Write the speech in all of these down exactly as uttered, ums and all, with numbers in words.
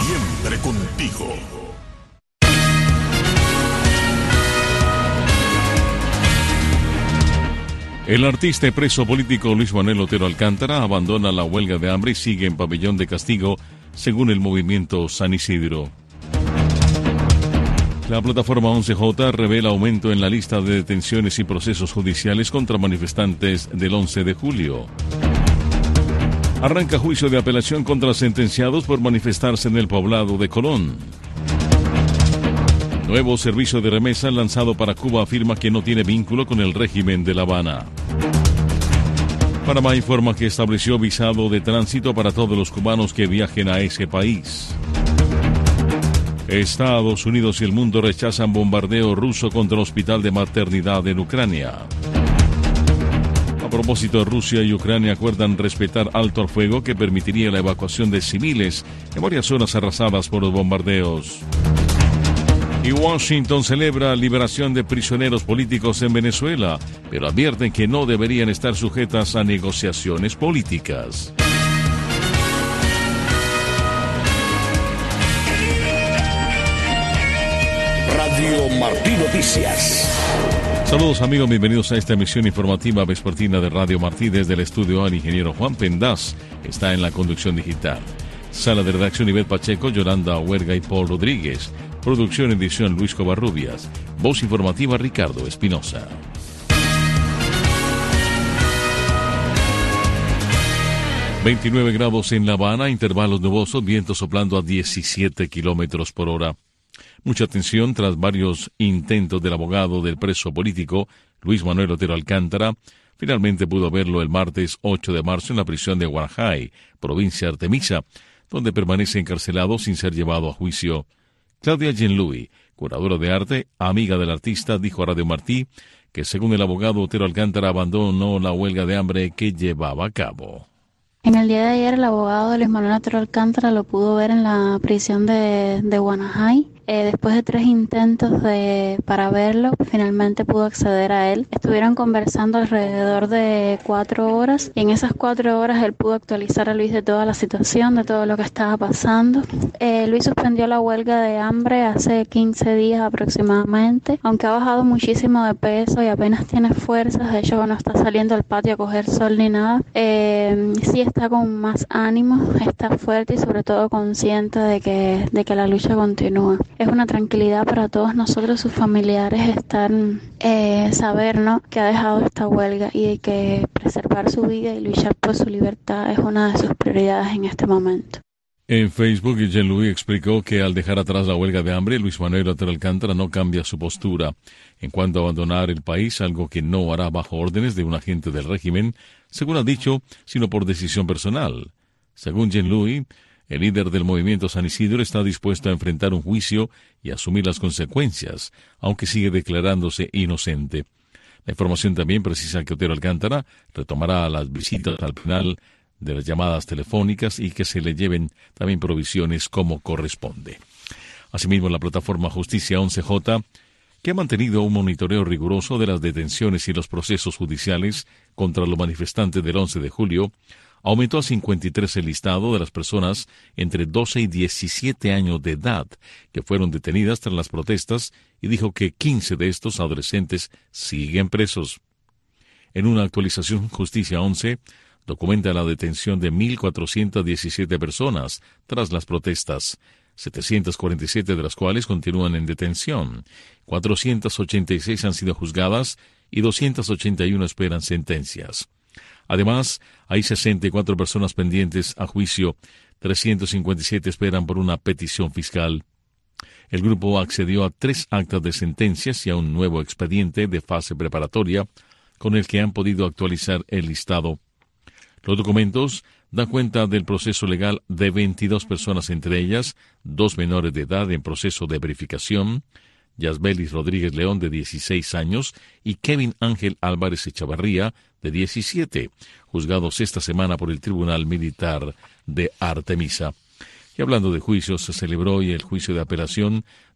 Siempre contigo. El artista y preso político Luis Manuel Otero Alcántara abandona la huelga de hambre y sigue en pabellón de castigo, según el movimiento San Isidro. La plataforma once J revela aumento en la lista de detenciones y procesos judiciales contra manifestantes del once de julio. Arranca juicio de apelación contra sentenciados por manifestarse en el poblado de Colón. Nuevo servicio de remesa lanzado para Cuba afirma que no tiene vínculo con el régimen de La Habana. Panamá informa que estableció visado de tránsito para todos los cubanos que viajen a ese país. Estados Unidos y el mundo rechazan bombardeo ruso contra el hospital de maternidad en Ucrania. A propósito, Rusia y Ucrania acuerdan respetar alto al fuego que permitiría la evacuación de civiles en varias zonas arrasadas por los bombardeos. Y Washington celebra liberación de prisioneros políticos en Venezuela, pero advierten que no deberían estar sujetas a negociaciones políticas. Radio Martí Noticias. Saludos amigos, bienvenidos a esta emisión informativa vespertina de Radio Martí. Desde el estudio A, el ingeniero Juan Pendaz está en la conducción digital. Sala de redacción Ivette Pacheco, Yolanda Huerga y Paul Rodríguez. Producción y edición Luis Covarrubias. Voz informativa Ricardo Espinosa. veintinueve grados en La Habana, intervalos nubosos, viento soplando a diecisiete kilómetros por hora. Mucha atención tras varios intentos del abogado del preso político Luis Manuel Otero Alcántara. Finalmente pudo verlo el martes ocho de marzo en la prisión de Guanajay, provincia de Artemisa, donde permanece encarcelado sin ser llevado a juicio. Claudia Jean-Louis, curadora de arte, amiga del artista, dijo a Radio Martí que según el abogado Otero Alcántara abandonó la huelga de hambre que llevaba a cabo. En el día de ayer el abogado Luis Manuel Otero Alcántara lo pudo ver en la prisión de, de Guanajay. Eh, después de tres intentos de, para verlo, finalmente pudo acceder a él. Estuvieron conversando alrededor de cuatro horas y en esas cuatro horas él pudo actualizar a Luis de toda la situación, de todo lo que estaba pasando. Eh, Luis suspendió la huelga de hambre hace quince días aproximadamente, aunque ha bajado muchísimo de peso y apenas tiene fuerzas. De hecho no está saliendo al patio a coger sol ni nada. Eh, sí está con más ánimo, está fuerte y sobre todo consciente de que, de que la lucha continúa. Es una tranquilidad para todos nosotros, sus familiares, estar, eh, saber, ¿no?, que ha dejado esta huelga y de que preservar su vida y luchar por su libertad es una de sus prioridades en este momento. En Facebook, Jean-Louis explicó que al dejar atrás la huelga de hambre, Luis Manuel Otero Alcántara no cambia su postura en cuanto a abandonar el país, algo que no hará bajo órdenes de un agente del régimen, según ha dicho, sino por decisión personal. Según Jean-Louis, el líder del movimiento San Isidro está dispuesto a enfrentar un juicio y asumir las consecuencias, aunque sigue declarándose inocente. La información también precisa que Otero Alcántara retomará las visitas al penal de las llamadas telefónicas y que se le lleven también provisiones como corresponde. Asimismo, la plataforma Justicia once J, que ha mantenido un monitoreo riguroso de las detenciones y los procesos judiciales contra los manifestantes del once de julio, aumentó a cincuenta y tres el listado de las personas entre doce y diecisiete años de edad que fueron detenidas tras las protestas y dijo que quince de estos adolescentes siguen presos. En una actualización, Justicia once documenta la detención de mil cuatrocientas diecisiete personas tras las protestas, setecientas cuarenta y siete de las cuales continúan en detención, cuatrocientas ochenta y seis han sido juzgadas y doscientas ochenta y uno esperan sentencias. Además, hay sesenta y cuatro personas pendientes a juicio, trescientas cincuenta y siete esperan por una petición fiscal. El grupo accedió a tres actas de sentencias y a un nuevo expediente de fase preparatoria, con el que han podido actualizar el listado. Los documentos dan cuenta del proceso legal de veintidós personas, entre ellas dos menores de edad en proceso de verificación, Yasbelis Rodríguez León, de dieciséis años, y Kevin Ángel Álvarez Echavarría, de diecisiete, juzgados esta semana por el Tribunal Militar de Artemisa. Y hablando de juicios, se celebró hoy el juicio de apelación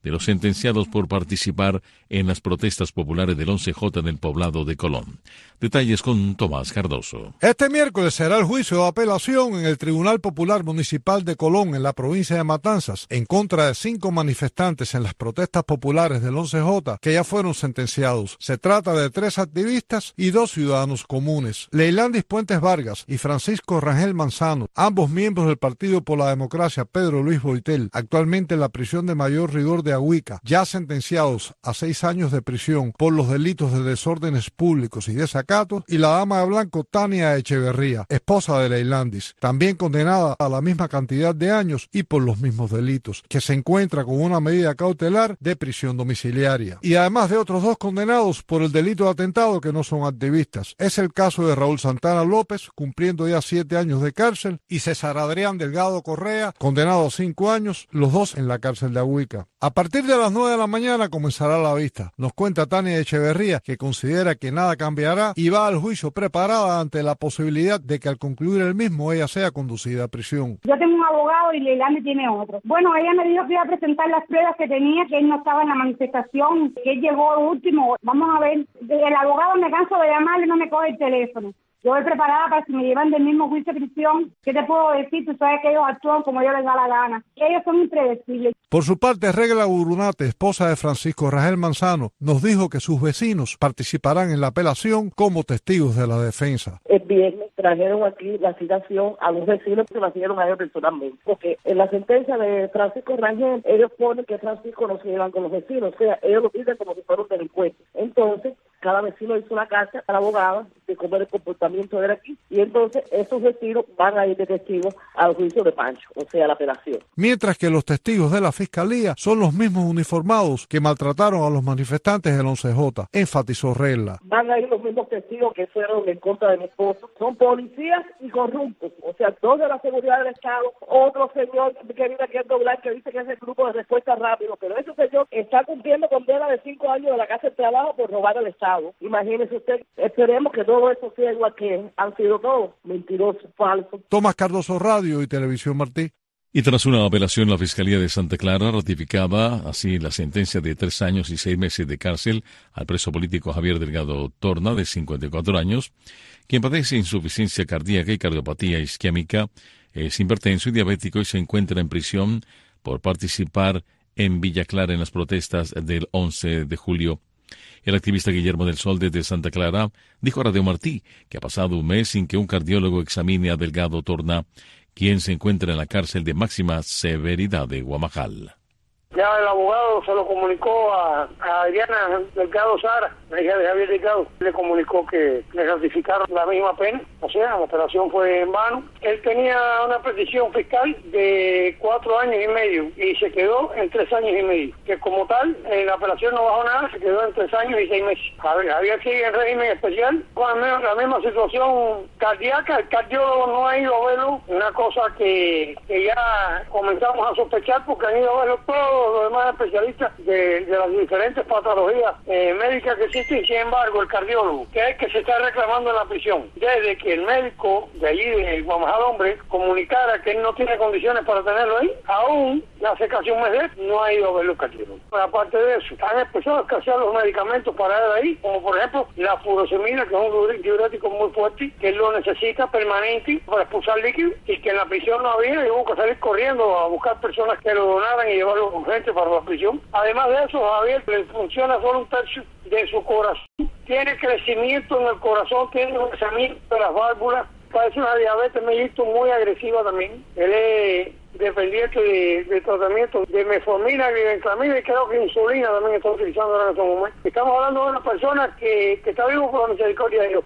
de los sentenciados por participar en las protestas populares del once J en el poblado de Colón. Detalles con Tomás Cardoso. Este miércoles será el juicio de apelación en el Tribunal Popular Municipal de Colón, en la provincia de Matanzas, en contra de cinco manifestantes en las protestas populares del once J que ya fueron sentenciados. Se trata de tres activistas y dos ciudadanos comunes. Leilandis Puentes Vargas y Francisco Rangel Manzano, ambos miembros del Partido por la Democracia Pedro Luis Boitel, actualmente en la prisión de mayor rigor de Agüica, ya sentenciados a seis años de prisión por los delitos de desórdenes públicos y desacatos, y la dama de blanco Tania Echeverría, esposa de Leilandis, también condenada a la misma cantidad de años y por los mismos delitos, que se encuentra con una medida cautelar de prisión domiciliaria. Y además de otros dos condenados por el delito de atentado que no son activistas. Es el caso de Raúl Santana López, cumpliendo ya siete años de cárcel, y César Adrián Delgado Correa, condenado a cinco años, los dos en la cárcel de Agüica. A partir de las nueve de la mañana comenzará la vista. Nos cuenta Tania Echeverría, que considera que nada cambiará y va al juicio preparada ante la posibilidad de que al concluir el mismo ella sea conducida a prisión. Yo tengo un abogado y Leilani tiene otro. Bueno, ella me dijo que iba a presentar las pruebas que tenía, que él no estaba en la manifestación, que él llegó último. Vamos a ver, el abogado me canso de llamarle y no me coge el teléfono. Yo voy preparada para si me llevan del mismo juicio de prisión. ¿Qué te puedo decir? Tú sabes que ellos actúan como ellos les da la gana. Ellos son impredecibles. Por su parte, Regla Burunate, esposa de Francisco Rangel Manzano, nos dijo que sus vecinos participarán en la apelación como testigos de la defensa. El viernes trajeron aquí la citación a los vecinos que la hicieron a ellos personalmente. Porque en la sentencia de Francisco Rangel, ellos ponen que Francisco no se llevan con los vecinos. O sea, ellos lo dicen como si fueran delincuentes. Entonces, cada vecino hizo una carta a la abogada de cómo era el comportamiento de él aquí, y entonces esos vecinos van a ir de testigos al juicio de Pancho, o sea, la apelación. Mientras que los testigos de la Fiscalía son los mismos uniformados que maltrataron a los manifestantes del once J, enfatizó Regla. Van a ir los mismos testigos que fueron en contra de mi esposo. Son policías y corruptos, o sea, dos de la seguridad del Estado, otro señor que viene aquí a doblar, que dice que es el grupo de respuesta rápido, pero ese señor está cumpliendo condena de cinco años de la casa de trabajo por robar al Estado. Imagínese usted, esperemos que todo eso sea igual que han sido todos, mentirosos, falsos. Tomás Cardoso, Radio y Televisión Martí. Y tras una apelación, la Fiscalía de Santa Clara ratificaba así la sentencia de tres años y seis meses de cárcel al preso político Javier Delgado Torna, de cincuenta y cuatro años, quien padece insuficiencia cardíaca y cardiopatía isquémica, es hipertenso y diabético y se encuentra en prisión por participar en Villa Clara en las protestas del once de julio. El activista Guillermo del Sol desde Santa Clara dijo a Radio Martí que ha pasado un mes sin que un cardiólogo examine a Delgado Torna, quien se encuentra en la cárcel de máxima severidad de Guamajal. Ya el abogado se lo comunicó a, a Adriana Delgado Sara, la hija de Javier Delgado. Le comunicó que le ratificaron la misma pena, o sea, la operación fue en vano. Él tenía una petición fiscal de cuatro años y medio y se quedó en tres años y medio. Que como tal, en la operación no bajó nada, se quedó en tres años y seis meses. Javier sigue en régimen especial, con la misma situación cardíaca. El cardiólogo no ha ido a verlo, una cosa que, que ya comenzamos a sospechar porque han ido a verlo todos los demás especialistas de, de las diferentes patologías eh, médicas que existen. Sin embargo, el cardiólogo, que es el que se está reclamando en la prisión, desde que el médico de allí, de Guamajal Hombre, comunicara que él no tiene condiciones para tenerlo ahí, aún hace casi un mes no ha ido a ver los cardiólogos. Pero aparte de eso, han empezado a escasear los medicamentos para él ahí, como por ejemplo la furosemida, que es un diurético muy fuerte, que él lo necesita permanente para expulsar líquido, y que en la prisión no había, y hubo que salir corriendo a buscar personas que lo donaran y llevarlo urgente para la prisión. Además de eso, Javier le funciona solo un tercio de su corazón. Tiene crecimiento en el corazón, tiene un crecimiento de las válvulas, parece una diabetes mellitus muy agresiva también. Él es dependiente de, de tratamiento de metformina, glibenclamida y creo que insulina también está utilizando ahora en estos momentos. Estamos hablando de una persona que, que está vivo por la misericordia de Dios.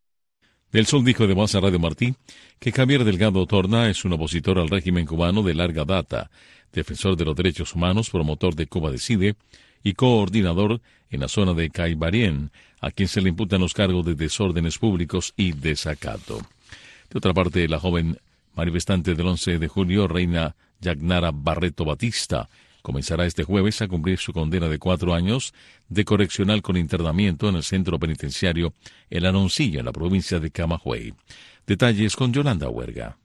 Del Sol dijo además a Radio Martí que Javier Delgado Torna es un opositor al régimen cubano de larga data, defensor de los derechos humanos, promotor de Cuba Decide y coordinador en la zona de Caibarien, a quien se le imputan los cargos de desórdenes públicos y desacato. De otra parte, la joven manifestante del once de julio, Reina Yagnara Barreto Batista, comenzará este jueves a cumplir su condena de cuatro años de correccional con internamiento en el centro penitenciario El Anoncillo, en la provincia de Camagüey. Detalles con Yolanda Huerga.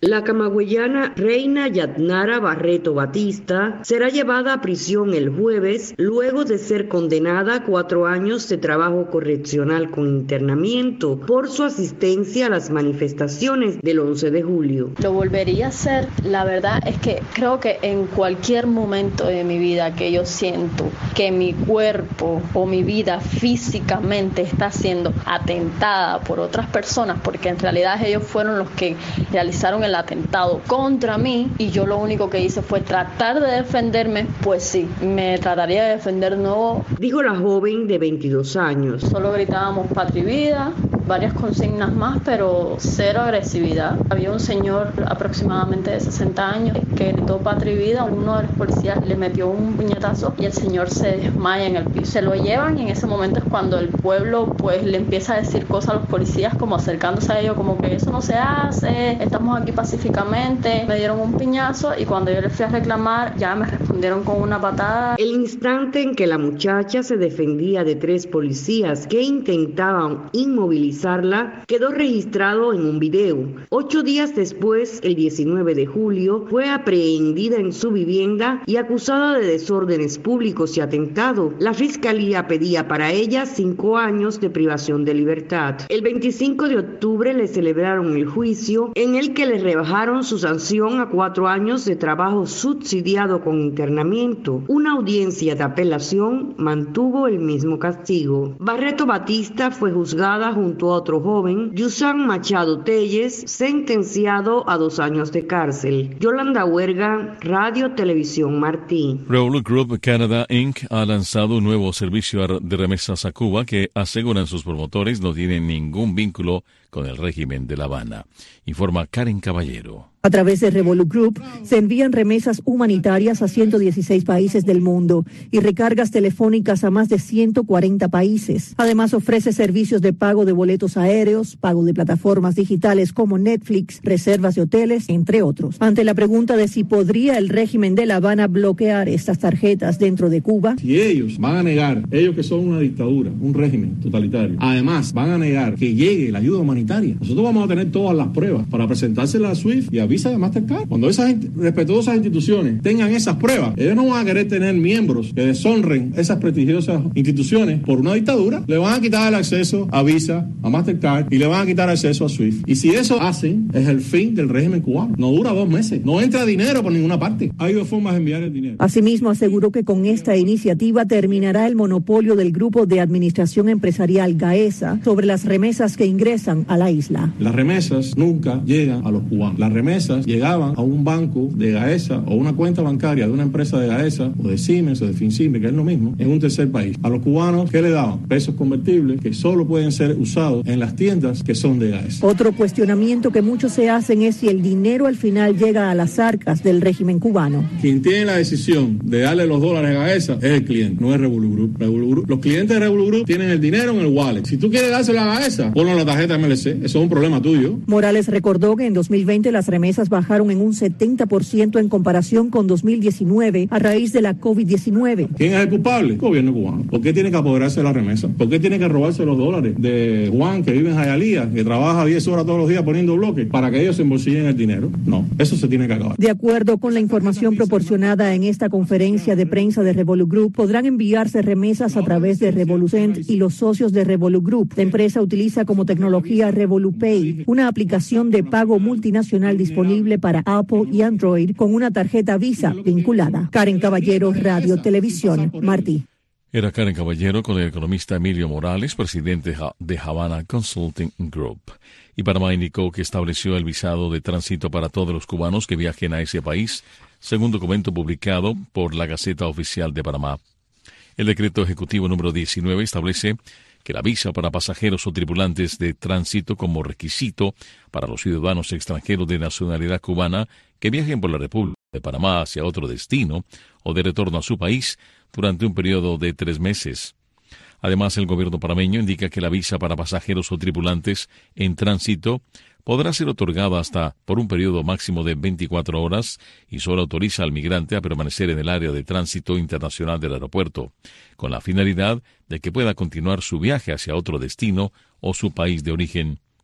La camagüeyana Reina Yatnara Barreto Batista será llevada a prisión el jueves luego de ser condenada a cuatro años de trabajo correccional con internamiento por su asistencia a las manifestaciones del once de julio. Lo volvería a hacer. La verdad es que creo que en cualquier momento de mi vida que yo siento que mi cuerpo o mi vida físicamente está siendo atentada por otras personas, porque en realidad ellos fueron los que realizaron el atentado contra mí y yo lo único que hice fue tratar de defenderme, pues sí, me trataría de defender de nuevo. Dijo la joven de veintidós años. Solo gritábamos patria y vida, varias consignas más, pero cero agresividad. Había un señor aproximadamente de sesenta años que gritó patria y vida, uno de los policías le metió un puñetazo y el señor se desmaya en el piso. Se lo llevan y en ese momento es cuando el pueblo pues le empieza a decir cosas a los policías, como acercándose a ellos, como que eso no se hace, estamos aquí pacíficamente. Me dieron un piñazo y cuando yo les fui a reclamar ya me respondieron con una patada. El instante en que la muchacha se defendía de tres policías que intentaban inmovilizarla quedó registrado en un video. Ocho días después, el diecinueve de julio, fue aprehendida en su vivienda y acusada de desórdenes públicos y atentado. La fiscalía pedía para ella cinco años de privación de libertad. El veinticinco de octubre le celebraron el juicio en el que le rebajaron su sanción a cuatro años de trabajo subsidiado con internamiento. Una audiencia de apelación mantuvo el mismo castigo. Barreto Batista fue juzgada junto a otro joven, Yusan Machado Telles, sentenciado a dos años de cárcel. Yolanda Huerga, Radio Televisión Martí. Revolut Group Canada incorporated ha lanzado un nuevo servicio de remesas a Cuba que, aseguran sus promotores, no tiene ningún vínculo con el régimen de La Habana. Informa Karen Caballero. A través de Revolut Group se envían remesas humanitarias a ciento dieciséis países del mundo y recargas telefónicas a más de ciento cuarenta países. Además, ofrece servicios de pago de boletos aéreos, pago de plataformas digitales como Netflix, reservas de hoteles, entre otros. Ante la pregunta de si podría el régimen de La Habana bloquear estas tarjetas dentro de Cuba. Si ellos van a negar, ellos que son una dictadura, un régimen totalitario, además van a negar que llegue la ayuda humanitaria, nosotros vamos a tener todas las pruebas para presentársela a SWIFT y a Visa de Mastercard. Cuando esas respetuosas instituciones tengan esas pruebas, ellos no van a querer tener miembros que deshonren esas prestigiosas instituciones por una dictadura. Le van a quitar el acceso a Visa, a Mastercard y le van a quitar acceso a SWIFT. Y si eso hacen, es el fin del régimen cubano. No dura dos meses. No entra dinero por ninguna parte. Hay dos formas de enviar el dinero. Asimismo, aseguró que con esta iniciativa terminará el monopolio del Grupo de Administración Empresarial GAESA sobre las remesas que ingresan a la isla. Las remesas nunca llegan a los cubanos. Las remesas llegaban a un banco de GAESA o una cuenta bancaria de una empresa de GAESA o de Siemens o de Finsimes, que es lo mismo, en un tercer país. A los cubanos, ¿qué le daban? Pesos convertibles que solo pueden ser usados en las tiendas que son de GAESA. Otro cuestionamiento que muchos se hacen es si el dinero al final llega a las arcas del régimen cubano. Quien tiene la decisión de darle los dólares a GAESA es el cliente, no es Revolut Group. Revolut Group. Los clientes de Revolut Group tienen el dinero en el wallet. Si tú quieres dárselo a GAESA, ponlo en la tarjeta M L C. Eso es un problema tuyo. Morales recordó que en dos mil veinte las remesas bajaron en un setenta por ciento en comparación con dos mil diecinueve a raíz de la COVID diecinueve. ¿Quién es el culpable? El gobierno cubano. ¿Por qué tiene que apoderarse de la remesa? ¿Por qué tiene que robarse los dólares de Juan, que vive en Hialeah, que trabaja diez horas todos los días poniendo bloques para que ellos se embolsillen el dinero? No, eso se tiene que acabar. De acuerdo con la información proporcionada en esta conferencia de prensa de Revolut Group, podrán enviarse remesas a través de Revolucent y los socios de Revolut Group. La empresa utiliza como tecnología Revolut Pay, una aplicación de pago multinacional disponible para Apple y Android con una tarjeta Visa vinculada. Karen Caballero, Radio Televisión Martí. Era Karen Caballero con el economista Emilio Morales, presidente de Havana Consulting Group. Y Panamá indicó que estableció el visado de tránsito para todos los cubanos que viajen a ese país, según documento publicado por la Gaceta Oficial de Panamá. El decreto ejecutivo número diecinueve establece que la visa para pasajeros o tripulantes de tránsito como requisito para los ciudadanos extranjeros de nacionalidad cubana que viajen por la República de Panamá hacia otro destino o de retorno a su país durante un periodo de tres meses. Además, el gobierno panameño indica que la visa para pasajeros o tripulantes en tránsito podrá ser otorgada hasta por un periodo máximo de veinticuatro horas y solo autoriza al migrante a permanecer en el área de tránsito internacional del aeropuerto, con la finalidad de que pueda continuar su viaje hacia otro destino o su país de origen.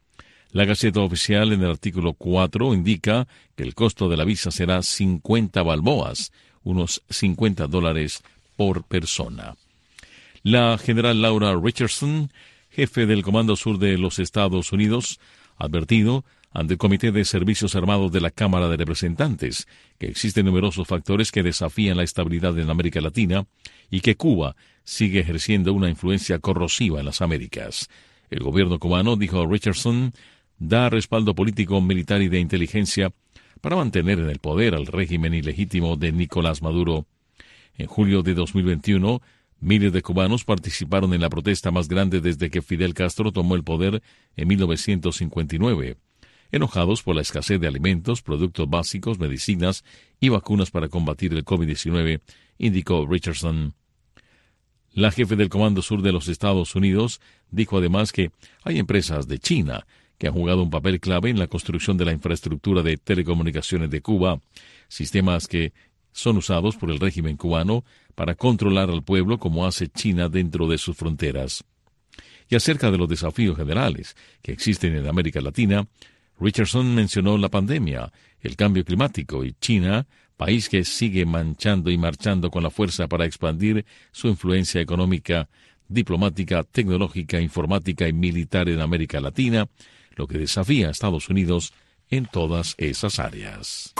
La Gaceta Oficial, en el artículo cuatro, indica que el costo de la visa será cincuenta balboas, unos cincuenta dólares por persona. La general Laura Richardson, jefe del Comando Sur de los Estados Unidos, ha advertido ante el Comité de Servicios Armados de la Cámara de Representantes que existen numerosos factores que desafían la estabilidad en América Latina y que Cuba sigue ejerciendo una influencia corrosiva en las Américas. El gobierno cubano, dijo Richardson, da respaldo político, militar y de inteligencia para mantener en el poder al régimen ilegítimo de Nicolás Maduro. En julio de dos mil veintiuno, miles de cubanos participaron en la protesta más grande desde que Fidel Castro tomó el poder en mil novecientos cincuenta y nueve, enojados por la escasez de alimentos, productos básicos, medicinas y vacunas para combatir el COVID diecinueve, indicó Richardson. La jefe del Comando Sur de los Estados Unidos dijo además que hay empresas de China que han jugado un papel clave en la construcción de la infraestructura de telecomunicaciones de Cuba, sistemas que son usados por el régimen cubano para controlar al pueblo como hace China dentro de sus fronteras. Y acerca de los desafíos generales que existen en América Latina, Richardson mencionó la pandemia, el cambio climático y China, país que sigue manchando y marchando con la fuerza para expandir su influencia económica, diplomática, tecnológica, informática y militar en América Latina, lo que desafía a Estados Unidos en todas esas áreas.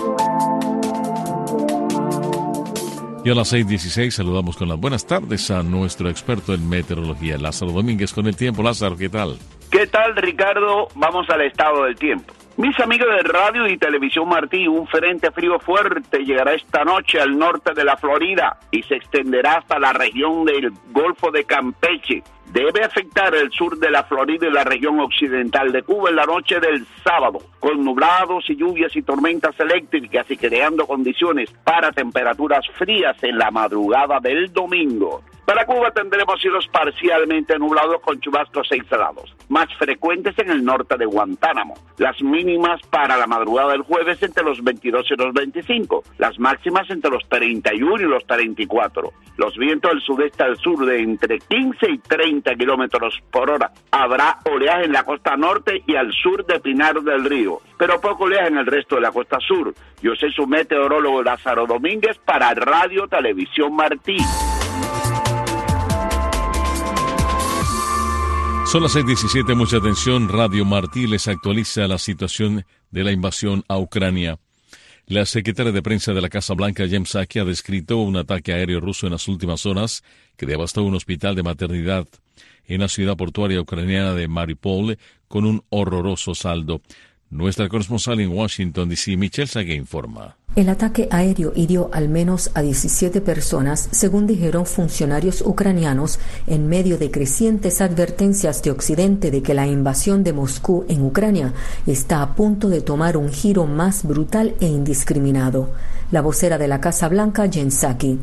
Y a las seis dieciséis saludamos con las buenas tardes a nuestro experto en meteorología, Lázaro Domínguez, con el tiempo. Lázaro, ¿qué tal? ¿Qué tal, Ricardo? Vamos al estado del tiempo. Mis amigos de Radio y Televisión Martí, un frente frío fuerte llegará esta noche al norte de la Florida y se extenderá hasta la región del Golfo de Campeche. Debe afectar el sur de la Florida y la región occidental de Cuba en la noche del sábado, con nublados y lluvias y tormentas eléctricas y creando condiciones para temperaturas frías en la madrugada del domingo. Para Cuba tendremos cielos parcialmente nublados con chubascos aislados, más frecuentes en el norte de Guantánamo. Las mínimas para la madrugada del jueves entre los veintidós y los veinticinco, las máximas entre los treinta y uno y los treinta y cuatro. Los vientos del sudeste al sur de entre quince y treinta kilómetros por hora. Habrá oleaje en la costa norte y al sur de Pinar del Río, pero poco oleaje en el resto de la costa sur. Yo soy su meteorólogo Lázaro Domínguez para Radio Televisión Martí. Son las seis diecisiete, mucha atención. Radio Martí les actualiza la situación de la invasión a Ucrania. La secretaria de prensa de la Casa Blanca, Jen Psaki, ha descrito un ataque aéreo ruso en las últimas horas que devastó un hospital de maternidad en la ciudad portuaria ucraniana de Mariupol con un horroroso saldo. Nuestra corresponsal en Washington, D C, Michelle Sague, informa. El ataque aéreo hirió al menos a diecisiete personas, según dijeron funcionarios ucranianos, en medio de crecientes advertencias de Occidente de que la invasión de Moscú en Ucrania está a punto de tomar un giro más brutal e indiscriminado. La vocera de la Casa Blanca, Jen Psaki.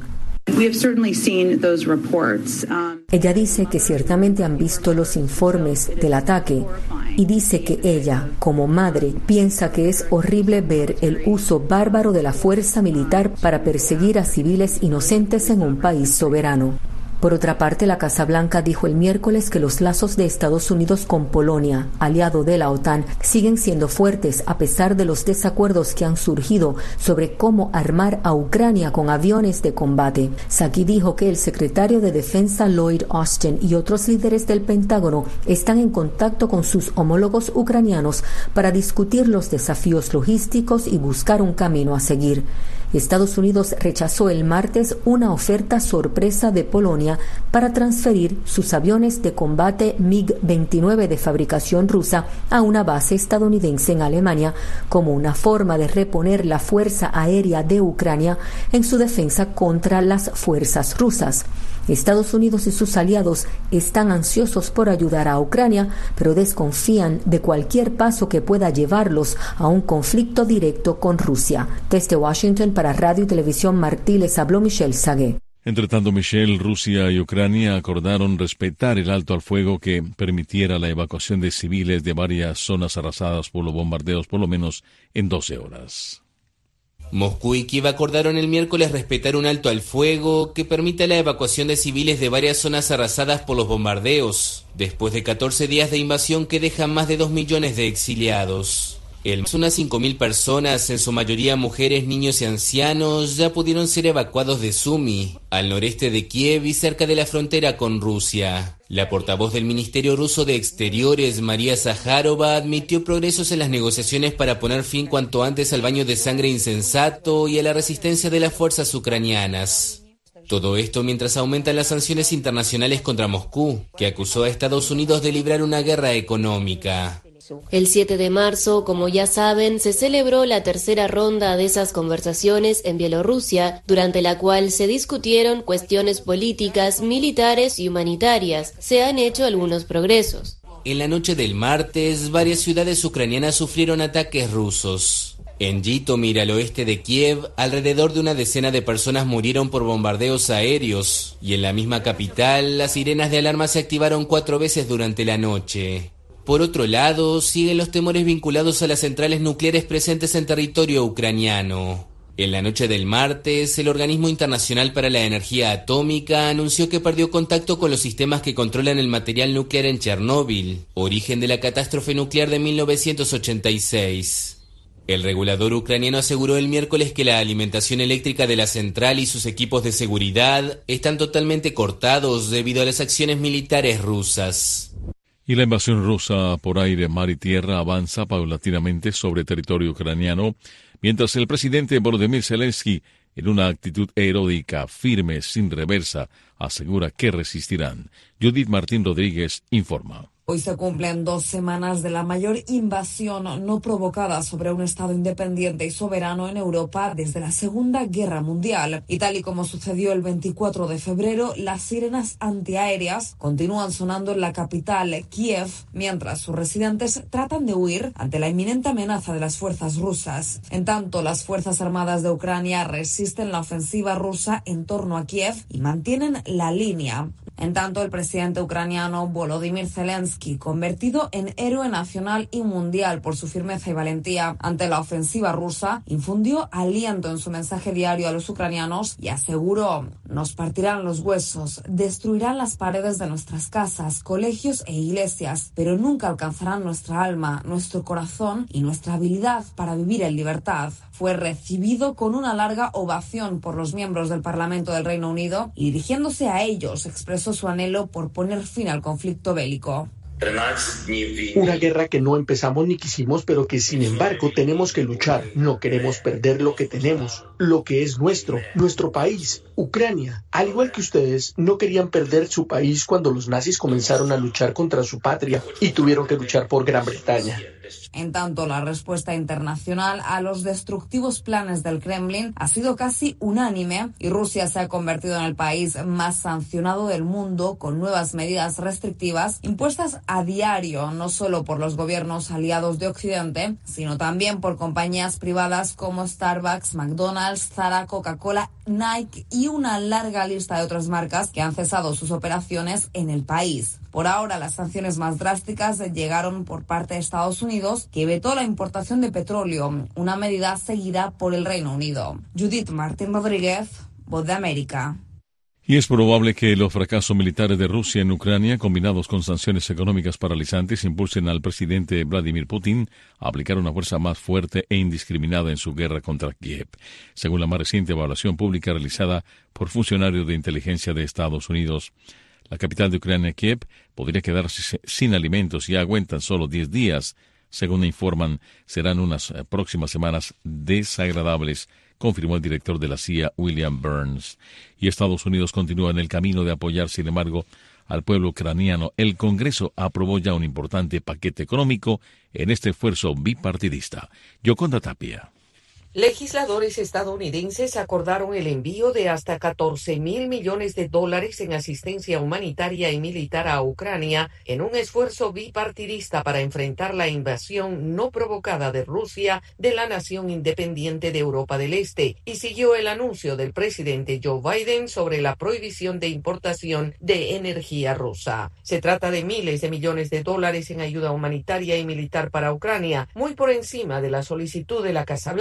Ella dice que ciertamente han visto los informes del ataque y dice que ella, como madre, piensa que es horrible ver el uso bárbaro de la fuerza militar para perseguir a civiles inocentes en un país soberano. Por otra parte, la Casa Blanca dijo el miércoles que los lazos de Estados Unidos con Polonia, aliado de la OTAN, siguen siendo fuertes a pesar de los desacuerdos que han surgido sobre cómo armar a Ucrania con aviones de combate. Psaki dijo que el secretario de Defensa Lloyd Austin y otros líderes del Pentágono están en contacto con sus homólogos ucranianos para discutir los desafíos logísticos y buscar un camino a seguir. Estados Unidos rechazó el martes una oferta sorpresa de Polonia para transferir sus aviones de combate MiG veintinueve de fabricación rusa a una base estadounidense en Alemania como una forma de reponer la fuerza aérea de Ucrania en su defensa contra las fuerzas rusas. Estados Unidos y sus aliados están ansiosos por ayudar a Ucrania, pero desconfían de cualquier paso que pueda llevarlos a un conflicto directo con Rusia. Desde Washington para Radio y Televisión Martí les habló Michelle Sague. Entre tanto, Michelle, Rusia y Ucrania acordaron respetar el alto al fuego que permitiera la evacuación de civiles de varias zonas arrasadas por los bombardeos por lo menos en doce horas. Moscú y Kiev acordaron el miércoles respetar un alto al fuego que permita la evacuación de civiles de varias zonas arrasadas por los bombardeos, después de catorce días de invasión que dejan más de dos millones de exiliados. El unas cinco mil personas, en su mayoría mujeres, niños y ancianos, ya pudieron ser evacuados de Sumy, al noreste de Kiev y cerca de la frontera con Rusia. La portavoz del Ministerio Ruso de Exteriores, María Zaharova, admitió progresos en las negociaciones para poner fin cuanto antes al baño de sangre insensato y a la resistencia de las fuerzas ucranianas. Todo esto mientras aumentan las sanciones internacionales contra Moscú, que acusó a Estados Unidos de librar una guerra económica. El siete de marzo, como ya saben, se celebró la tercera ronda de esas conversaciones en Bielorrusia, durante la cual se discutieron cuestiones políticas, militares y humanitarias. Se han hecho algunos progresos. En la noche del martes, varias ciudades ucranianas sufrieron ataques rusos. En Jitomir, al oeste de Kiev, alrededor de una decena de personas murieron por bombardeos aéreos, y en la misma capital, las sirenas de alarma se activaron cuatro veces durante la noche. Por otro lado, siguen los temores vinculados a las centrales nucleares presentes en territorio ucraniano. En la noche del martes, el Organismo Internacional para la Energía Atómica anunció que perdió contacto con los sistemas que controlan el material nuclear en Chernóbil, origen de la catástrofe nuclear de mil novecientos ochenta y seis. El regulador ucraniano aseguró el miércoles que la alimentación eléctrica de la central y sus equipos de seguridad están totalmente cortados debido a las acciones militares rusas. Y la invasión rusa por aire, mar y tierra avanza paulatinamente sobre territorio ucraniano, mientras el presidente Volodymyr Zelensky, en una actitud heroica, firme, sin reversa, asegura que resistirán. Judith Martín Rodríguez informa. Hoy se cumplen dos semanas de la mayor invasión no provocada sobre un Estado independiente y soberano en Europa desde la Segunda Guerra Mundial. Y tal y como sucedió el veinticuatro de febrero, las sirenas antiaéreas continúan sonando en la capital, Kiev, mientras sus residentes tratan de huir ante la inminente amenaza de las fuerzas rusas. En tanto, las Fuerzas Armadas de Ucrania resisten la ofensiva rusa en torno a Kiev y mantienen la línea. En tanto, el presidente ucraniano Volodymyr Zelensky, convertido en héroe nacional y mundial por su firmeza y valentía ante la ofensiva rusa, infundió aliento en su mensaje diario a los ucranianos y aseguró: nos partirán los huesos, destruirán las paredes de nuestras casas, colegios e iglesias, pero nunca alcanzarán nuestra alma, nuestro corazón y nuestra habilidad para vivir en libertad. Fue recibido con una larga ovación por los miembros del Parlamento del Reino Unido y, dirigiéndose a ellos, expresó su anhelo por poner fin al conflicto bélico. Una guerra que no empezamos ni quisimos, pero que sin embargo tenemos que luchar. No queremos perder lo que tenemos, lo que es nuestro, nuestro país, Ucrania. Al igual que ustedes, no querían perder su país cuando los nazis comenzaron a luchar contra su patria y tuvieron que luchar por Gran Bretaña. En tanto, la respuesta internacional a los destructivos planes del Kremlin ha sido casi unánime y Rusia se ha convertido en el país más sancionado del mundo, con nuevas medidas restrictivas impuestas a diario, no solo por los gobiernos aliados de Occidente, sino también por compañías privadas como Starbucks, McDonald's, Zara, Coca-Cola, Nike y una larga lista de otras marcas que han cesado sus operaciones en el país. Por ahora, las sanciones más drásticas llegaron por parte de Estados Unidos, que vetó la importación de petróleo, una medida seguida por el Reino Unido. Judith Martín Rodríguez, Voz de América. Y es probable que los fracasos militares de Rusia en Ucrania, combinados con sanciones económicas paralizantes, impulsen al presidente Vladimir Putin a aplicar una fuerza más fuerte e indiscriminada en su guerra contra Kiev, según la más reciente evaluación pública realizada por funcionarios de inteligencia de Estados Unidos. La capital de Ucrania, Kiev, podría quedarse sin alimentos y agua en tan solo diez días. Según informan, serán unas próximas semanas desagradables, confirmó el director de la C I A, William Burns. Y Estados Unidos continúa en el camino de apoyar, sin embargo, al pueblo ucraniano. El Congreso aprobó ya un importante paquete económico en este esfuerzo bipartidista. Yoconda Tapia. Legisladores estadounidenses acordaron el envío de hasta catorce mil millones de dólares en asistencia humanitaria y militar a Ucrania en un esfuerzo bipartidista para enfrentar la invasión no provocada de Rusia de la nación independiente de Europa del Este, y siguió el anuncio del presidente Joe Biden sobre la prohibición de importación de energía rusa. Se trata de miles de millones de dólares en ayuda humanitaria y militar para Ucrania, muy por encima de la solicitud de la Casa Blanca.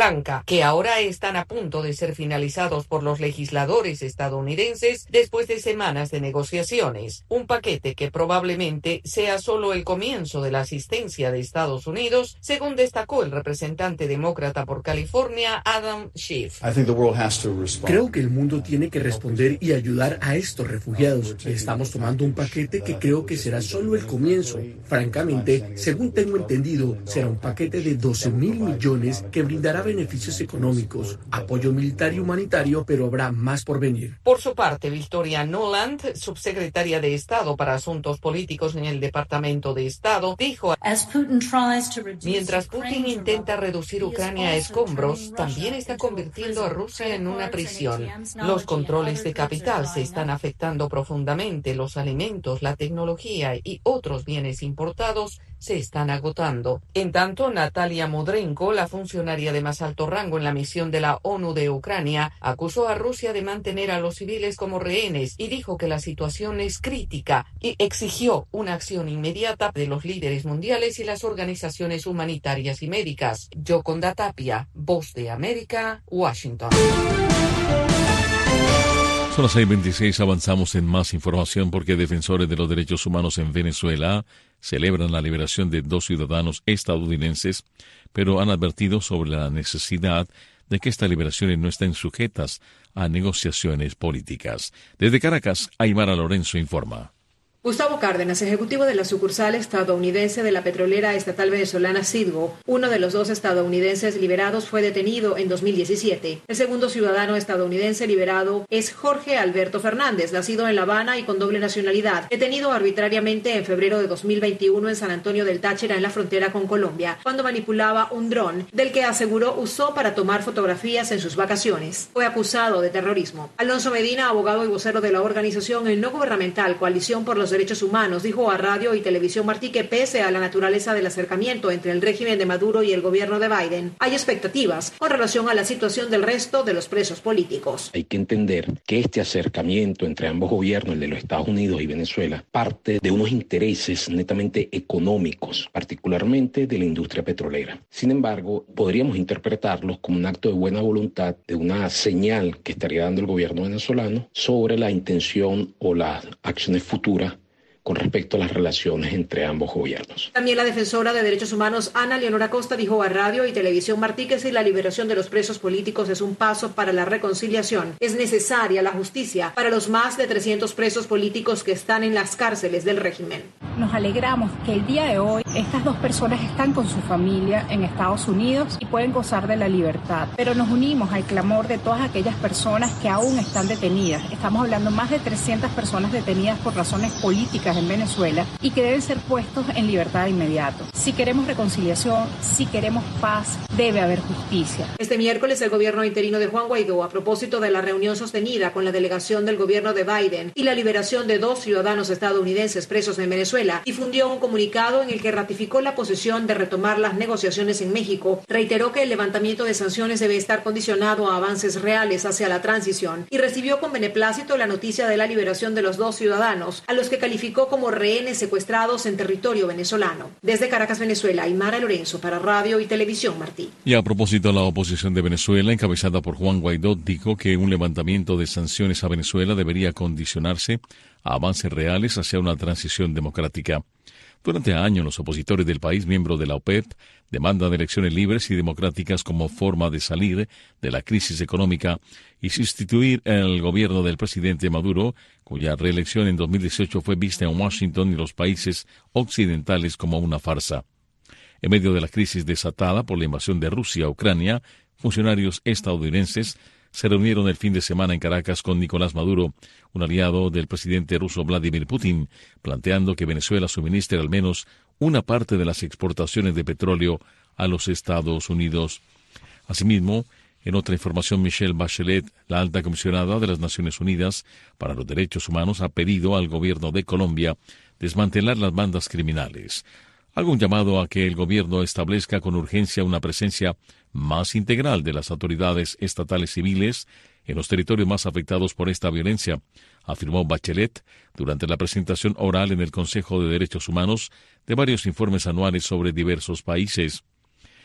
que ahora están a punto de ser finalizados por los legisladores estadounidenses después de semanas de negociaciones. Un paquete que probablemente sea solo el comienzo de la asistencia de Estados Unidos, según destacó el representante demócrata por California, Adam Schiff. Creo que el mundo tiene que responder y ayudar a estos refugiados. Estamos tomando un paquete que creo que será solo el comienzo. Francamente, según tengo entendido, será un paquete de doce mil millones que brindará beneficios económicos, apoyo militar y humanitario, pero habrá más por venir. Por su parte, Victoria Nuland, subsecretaria de Estado para Asuntos Políticos en el Departamento de Estado, dijo: mientras Putin intenta reducir Ucrania a escombros, también está convirtiendo a Rusia en una prisión. Los controles de capital se están afectando profundamente, los alimentos, la tecnología y otros bienes importados se están agotando. En tanto, Natalia Modrenko, la funcionaria de más alto rango en la misión de la ONU de Ucrania, acusó a Rusia de mantener a los civiles como rehenes y dijo que la situación es crítica y exigió una acción inmediata de los líderes mundiales y las organizaciones humanitarias y médicas. Yoconda Tapia, Voz de América, Washington. Son las seis veintiséis, avanzamos en más información porque defensores de los derechos humanos en Venezuela celebran la liberación de dos ciudadanos estadounidenses, pero han advertido sobre la necesidad de que estas liberaciones no estén sujetas a negociaciones políticas. Desde Caracas, Aymara Lorenzo informa. Gustavo Cárdenas, ejecutivo de la sucursal estadounidense de la petrolera estatal venezolana Citgo, uno de los dos estadounidenses liberados, fue detenido en dos mil diecisiete. El segundo ciudadano estadounidense liberado es Jorge Alberto Fernández, nacido en La Habana y con doble nacionalidad, detenido arbitrariamente en febrero de dos mil veintiuno en San Antonio del Táchira, en la frontera con Colombia, cuando manipulaba un dron del que aseguró usó para tomar fotografías en sus vacaciones. Fue acusado de terrorismo. Alonso Medina, abogado y vocero de la organización no gubernamental Coalición por los Derechos Humanos, dijo a Radio y Televisión Martí que pese a la naturaleza del acercamiento entre el régimen de Maduro y el gobierno de Biden, hay expectativas con relación a la situación del resto de los presos políticos. Hay que entender que este acercamiento entre ambos gobiernos, el de los Estados Unidos y Venezuela, parte de unos intereses netamente económicos, particularmente de la industria petrolera. Sin embargo, podríamos interpretarlos como un acto de buena voluntad, de una señal que estaría dando el gobierno venezolano sobre la intención o las acciones futuras con respecto a las relaciones entre ambos gobiernos. También la defensora de derechos humanos Ana Leonora Costa dijo a Radio y Televisión Martí que si la liberación de los presos políticos es un paso para la reconciliación, es necesaria la justicia para los más de trescientos presos políticos que están en las cárceles del régimen. Nos alegramos que el día de hoy estas dos personas están con su familia en Estados Unidos y pueden gozar de la libertad, pero nos unimos al clamor de todas aquellas personas que aún están detenidas. Estamos hablando más de trescientas personas detenidas por razones políticas en Venezuela y que deben ser puestos en libertad de inmediato. Si queremos reconciliación, si queremos paz, debe haber justicia. Este miércoles el gobierno interino de Juan Guaidó, a propósito de la reunión sostenida con la delegación del gobierno de Biden y la liberación de dos ciudadanos estadounidenses presos en Venezuela, difundió un comunicado en el que ratificó la posición de retomar las negociaciones en México, reiteró que el levantamiento de sanciones debe estar condicionado a avances reales hacia la transición y recibió con beneplácito la noticia de la liberación de los dos ciudadanos, a los que calificó como rehenes secuestrados en territorio venezolano. Desde Caracas, Venezuela, Aymara Lorenzo para Radio y Televisión Martí. Y a propósito, la oposición de Venezuela, encabezada por Juan Guaidó, dijo que un levantamiento de sanciones a Venezuela debería condicionarse a avances reales hacia una transición democrática. Durante años, los opositores del país, miembro de la OPEP, demandan elecciones libres y democráticas como forma de salir de la crisis económica y sustituir el gobierno del presidente Maduro, cuya reelección en dos mil dieciocho fue vista en Washington y los países occidentales como una farsa. En medio de la crisis desatada por la invasión de Rusia a Ucrania, funcionarios estadounidenses se reunieron el fin de semana en Caracas con Nicolás Maduro, un aliado del presidente ruso Vladimir Putin, planteando que Venezuela suministre al menos una parte de las exportaciones de petróleo a los Estados Unidos. Asimismo, en otra información, Michelle Bachelet, la alta comisionada de las Naciones Unidas para los Derechos Humanos, ha pedido al gobierno de Colombia desmantelar las bandas criminales. Hago un llamado a que el gobierno establezca con urgencia una presencia más integral de las autoridades estatales civiles en los territorios más afectados por esta violencia, afirmó Bachelet durante la presentación oral en el Consejo de Derechos Humanos de varios informes anuales sobre diversos países.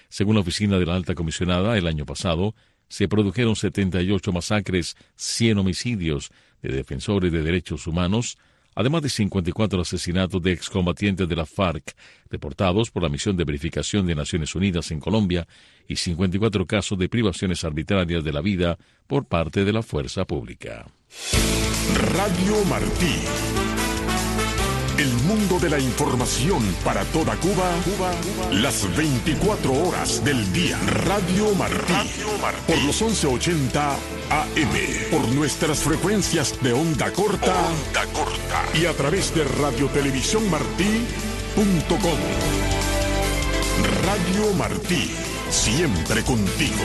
Según la oficina de la Alta Comisionada, el año pasado se produjeron setenta y ocho masacres, cien homicidios de defensores de derechos humanos, además de cincuenta y cuatro asesinatos de excombatientes de la FARC, reportados por la Misión de Verificación de Naciones Unidas en Colombia, y cincuenta y cuatro casos de privaciones arbitrarias de la vida por parte de la fuerza pública. Radio Martí. El mundo de la información para toda Cuba, Cuba, Cuba, las veinticuatro horas del día. Radio Martí. Radio Martí. Por los once ochenta A M. Por nuestras frecuencias de onda corta. Onda corta. Y a través de radiotelevisiónmartí punto com. Radio Martí. Siempre contigo.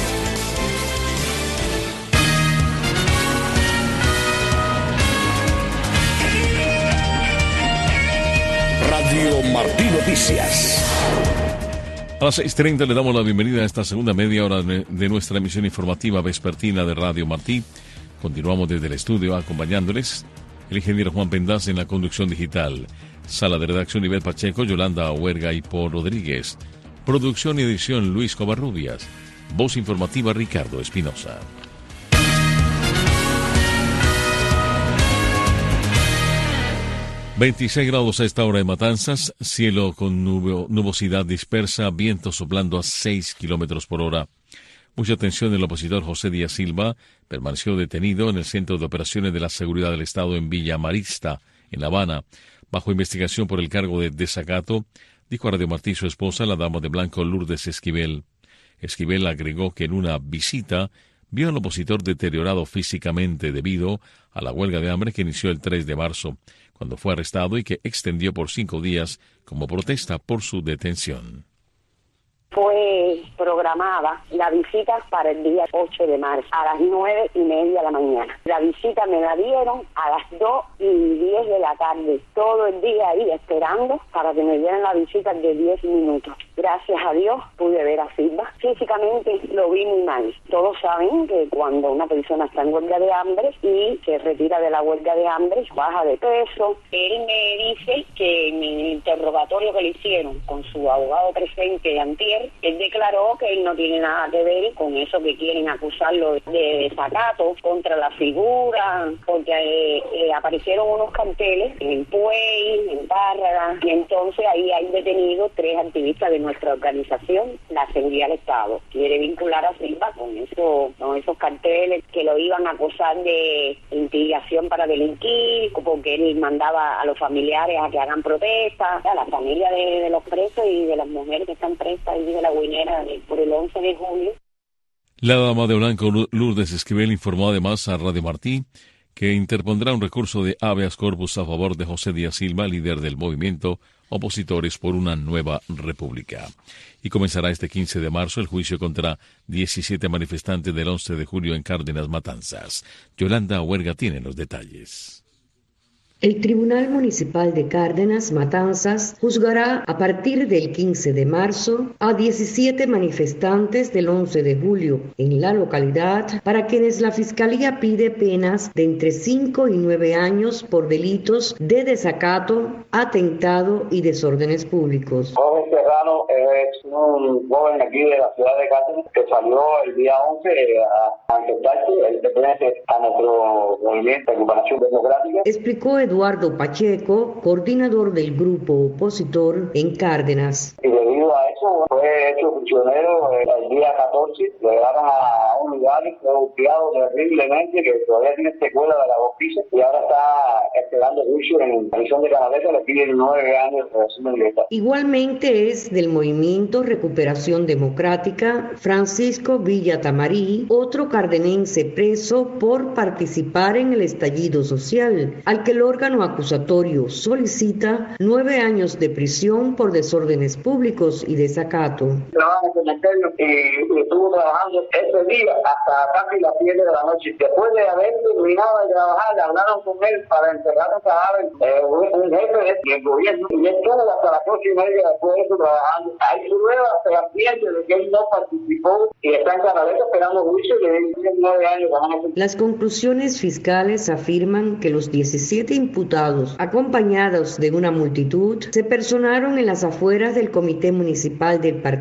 Radio Martí Noticias. A las seis treinta le damos la bienvenida a esta segunda media hora de nuestra emisión informativa vespertina de Radio Martí. Continuamos desde el estudio acompañándoles el ingeniero Juan Pendaz en la conducción digital. Sala de redacción Ivette Pacheco, Yolanda Huerga y Paul Rodríguez. Producción y edición Luis Covarrubias. Voz informativa Ricardo Espinosa. veintiséis grados a esta hora en Matanzas, cielo con nubo, nubosidad dispersa, viento soplando a seis kilómetros por hora. Mucha atención, el opositor José Díaz Silva permaneció detenido en el Centro de Operaciones de la Seguridad del Estado en Villa Marista, en La Habana, bajo investigación por el cargo de desacato, dijo a Radio Martí su esposa, la dama de blanco Lourdes Esquivel. Esquivel agregó que en una visita vio al opositor deteriorado físicamente debido a la huelga de hambre que inició el tres de marzo, cuando fue arrestado y que extendió por cinco días como protesta por su detención. Fue programada la visita para el día ocho de marzo, a las nueve y media de la mañana. La visita me la dieron a las dos y diez de la tarde, todo el día ahí esperando para que me dieran la visita de diez minutos. Gracias a Dios pude ver a Silva. Físicamente lo vi muy mal. Todos saben que cuando una persona está en huelga de hambre y se retira de la huelga de hambre, baja de peso. Él me dice que en el interrogatorio que le hicieron con su abogado presente antier, él declaró que él no tiene nada que ver con eso que quieren acusarlo de desacato contra la figura, porque eh, eh, aparecieron unos carteles en Puey, en Párraga, y entonces ahí hay detenidos tres activistas de nuestra organización, la Seguridad del Estado. Quiere vincular a Silva con, eso, con esos carteles que lo iban a acusar de instigación para delinquir, porque él mandaba a los familiares a que hagan protestas, a la familia de, de los presos y de las mujeres que están presas y de la Guinera por el once de julio. La dama de blanco Lourdes Esquivel informó además a Radio Martí que interpondrá un recurso de habeas corpus a favor de José Díaz Silva, líder del movimiento Opositores por una Nueva República. Y comenzará este quince de marzo el juicio contra diecisiete manifestantes del once de julio en Cárdenas, Matanzas. Yolanda Huerga tiene los detalles. El Tribunal Municipal de Cárdenas, Matanzas, juzgará a partir del quince de marzo a diecisiete manifestantes del once de julio en la localidad, para quienes la Fiscalía pide penas de entre cinco y nueve años por delitos de desacato, atentado y desórdenes públicos. Jorge Serrano es un joven aquí de la ciudad de Cárdenas que salió el día once a manifestarse. Él pertenece a nuestro movimiento de recuperación democrática. Explicó Eduardo Pacheco, coordinador del grupo opositor en Cárdenas. Y debido a eso fue hecho prisionero el día catorce, lo llevaron a un lugar y fue golpeado terriblemente, que todavía tiene secuela de la golpiza, y ahora está esperando juicio en prisión de Canaleja, le piden nueve años de relación de libertad. Igualmente es del movimiento Recuperación Democrática Francisco Villa Tamarí, otro cardenense preso por participar en el estallido social, al que el órgano acusatorio solicita nueve años de prisión por desórdenes públicos y desacato. Trabaja en el cementerio y estuvo trabajando ese día hasta casi las siete de la noche. Después de haber terminado de trabajar, le hablaron con él para enterrar a cadáver, eh, un jefe del gobierno, y él estuvo hasta las ocho y media después de eso trabajando. Hay pruebas fehacientes de que él no participó y está en Canaleja esperando juicio y le dicen nueve años. Las conclusiones fiscales afirman que los diecisiete imputados, acompañados de una multitud, se personaron en las afueras del Comité Municipal del Partido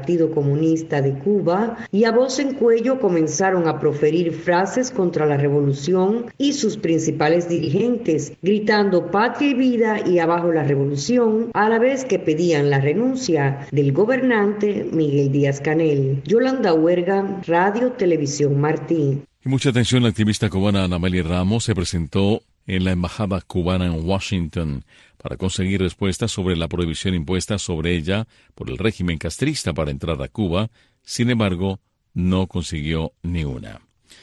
Partido Comunista de Cuba y a voz en cuello comenzaron a proferir frases contra la revolución y sus principales dirigentes, gritando patria y vida y abajo la revolución, a la vez que pedían la renuncia del gobernante Miguel Díaz-Canel. Yolanda Huerga, Radio Televisión Martí. Y mucha atención, la activista cubana Anamelia Ramos se presentó en la embajada cubana en Washington para conseguir respuestas sobre la prohibición impuesta sobre ella por el régimen castrista para entrar a Cuba. Sin embargo, no consiguió ni una.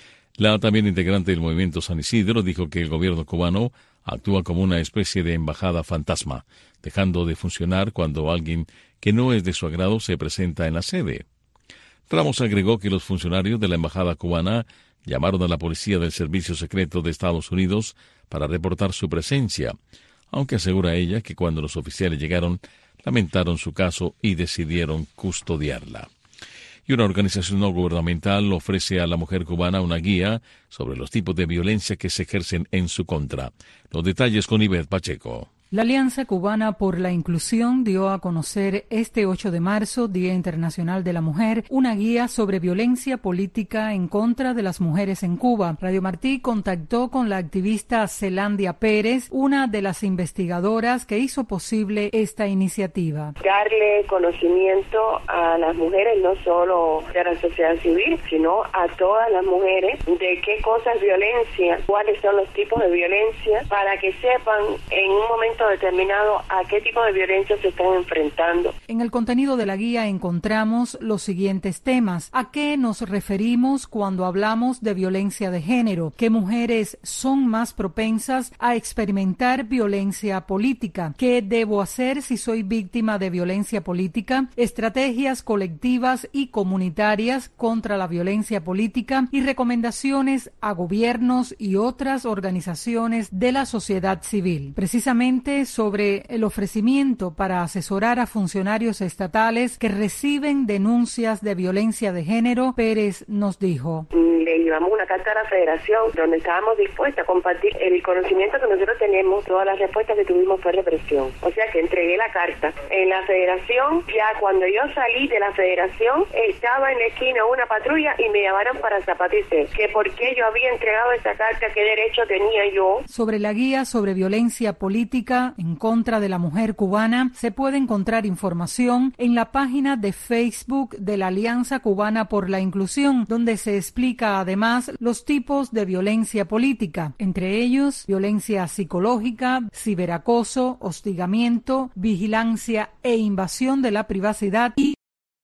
La también integrante del movimiento San Isidro dijo que el gobierno cubano actúa como una especie de embajada fantasma, dejando de funcionar cuando alguien que no es de su agrado se presenta en la sede. Ramos agregó que los funcionarios de la embajada cubana llamaron a la policía del Servicio Secreto de Estados Unidos para reportar su presencia, aunque asegura ella que cuando los oficiales llegaron, lamentaron su caso y decidieron custodiarla. Y una organización no gubernamental ofrece a la mujer cubana una guía sobre los tipos de violencia que se ejercen en su contra. Los detalles con Ivette Pacheco. La Alianza Cubana por la Inclusión dio a conocer este ocho de marzo, Día Internacional de la Mujer, una guía sobre violencia política en contra de las mujeres en Cuba. Radio Martí contactó con la activista Zelandia Pérez, una de las investigadoras que hizo posible esta iniciativa. Darle conocimiento a las mujeres, no solo de la sociedad civil, sino a todas las mujeres, de qué cosa es violencia, cuáles son los tipos de violencia, para que sepan en un momento determinado a qué tipo de violencia se están enfrentando. En el contenido de la guía encontramos los siguientes temas. ¿A qué nos referimos cuando hablamos de violencia de género? ¿Qué mujeres son más propensas a experimentar violencia política? ¿Qué debo hacer si soy víctima de violencia política? Estrategias colectivas y comunitarias contra la violencia política y recomendaciones a gobiernos y otras organizaciones de la sociedad civil. Precisamente sobre el ofrecimiento para asesorar a funcionarios estatales que reciben denuncias de violencia de género, Pérez nos dijo: le llevamos una carta a la Federación donde estábamos dispuestos a compartir el conocimiento que nosotros tenemos. Todas las respuestas que tuvimos fue represión. O sea que entregué la carta. En la Federación, ya cuando yo salí de la Federación, estaba en la esquina una patrulla y me llamaron para zapatear. Que por qué yo había entregado esa carta, qué derecho tenía yo. Sobre la guía sobre violencia política en contra de la mujer cubana, se puede encontrar información en la página de Facebook de la Alianza Cubana por la Inclusión, donde se explica además los tipos de violencia política, entre ellos violencia psicológica, ciberacoso, hostigamiento, vigilancia e invasión de la privacidad y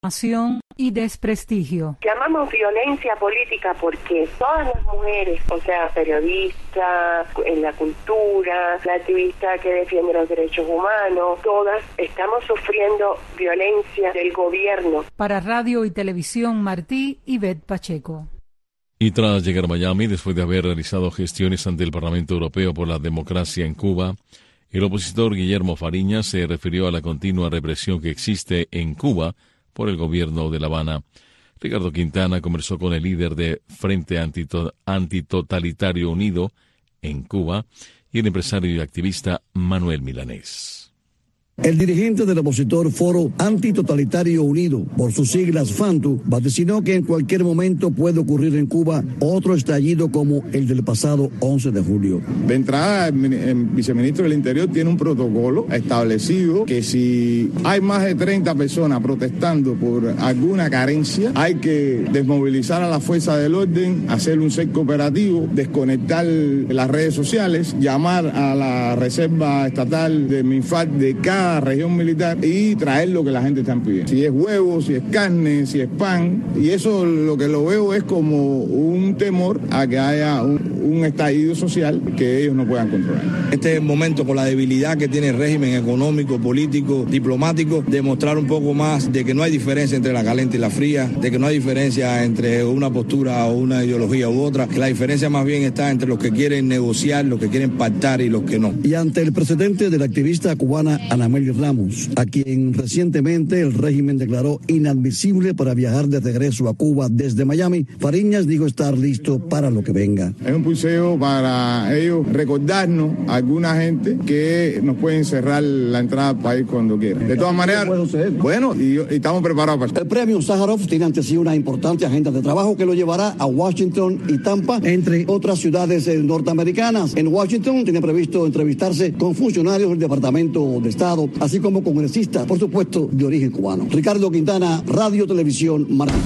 y desprestigio. Llamamos violencia política porque todas las mujeres, o sea, periodistas, en la cultura, la activista que defiende los derechos humanos, todas estamos sufriendo violencia del gobierno. Para Radio y Televisión Martí, Ivette Pacheco. Y tras llegar a Miami, después de haber realizado gestiones ante el Parlamento Europeo por la democracia en Cuba, el opositor Guillermo Fariñas se refirió a la continua represión que existe en Cuba por el gobierno de La Habana. Ricardo Quintana conversó con el líder de Frente Antito- Antitotalitario Unido en Cuba y el empresario y activista Manuel Milanés. El dirigente del opositor Foro Antitotalitario Unido, por sus siglas FANTU, vaticinó que en cualquier momento puede ocurrir en Cuba otro estallido como el del pasado once de julio. De entrada, el, el viceministro del Interior tiene un protocolo establecido que si hay más de treinta personas protestando por alguna carencia, hay que desmovilizar a la fuerza del orden, hacer un cerco operativo, desconectar las redes sociales, llamar a la Reserva Estatal de MINFAC de cada región militar y traer lo que la gente está pidiendo. Si es huevo, si es carne, si es pan. Y eso lo que lo veo es como un temor a que haya un, un estallido social que ellos no puedan controlar. Este momento, con la debilidad que tiene el régimen económico, político, diplomático, demostrar un poco más de que no hay diferencia entre la caliente y la fría, de que no hay diferencia entre una postura o una ideología u otra, que la diferencia más bien está entre los que quieren negociar, los que quieren pactar y los que no. Y ante el precedente de la activista cubana Anamelia Amely Ramos, a quien recientemente el régimen declaró inadmisible para viajar de regreso a Cuba desde Miami. Fariñas dijo estar listo para lo que venga. Es un pulseo para ellos recordarnos a alguna gente que nos pueden cerrar la entrada al país cuando quieran. De todas maneras, bueno, y, y estamos preparados para... El premio Sájarov tiene ante sí una importante agenda de trabajo que lo llevará a Washington y Tampa, entre otras ciudades norteamericanas. En Washington tiene previsto entrevistarse con funcionarios del Departamento de Estado, así como congresistas, por supuesto, de origen cubano. Ricardo Quintana, Radio Televisión Martín.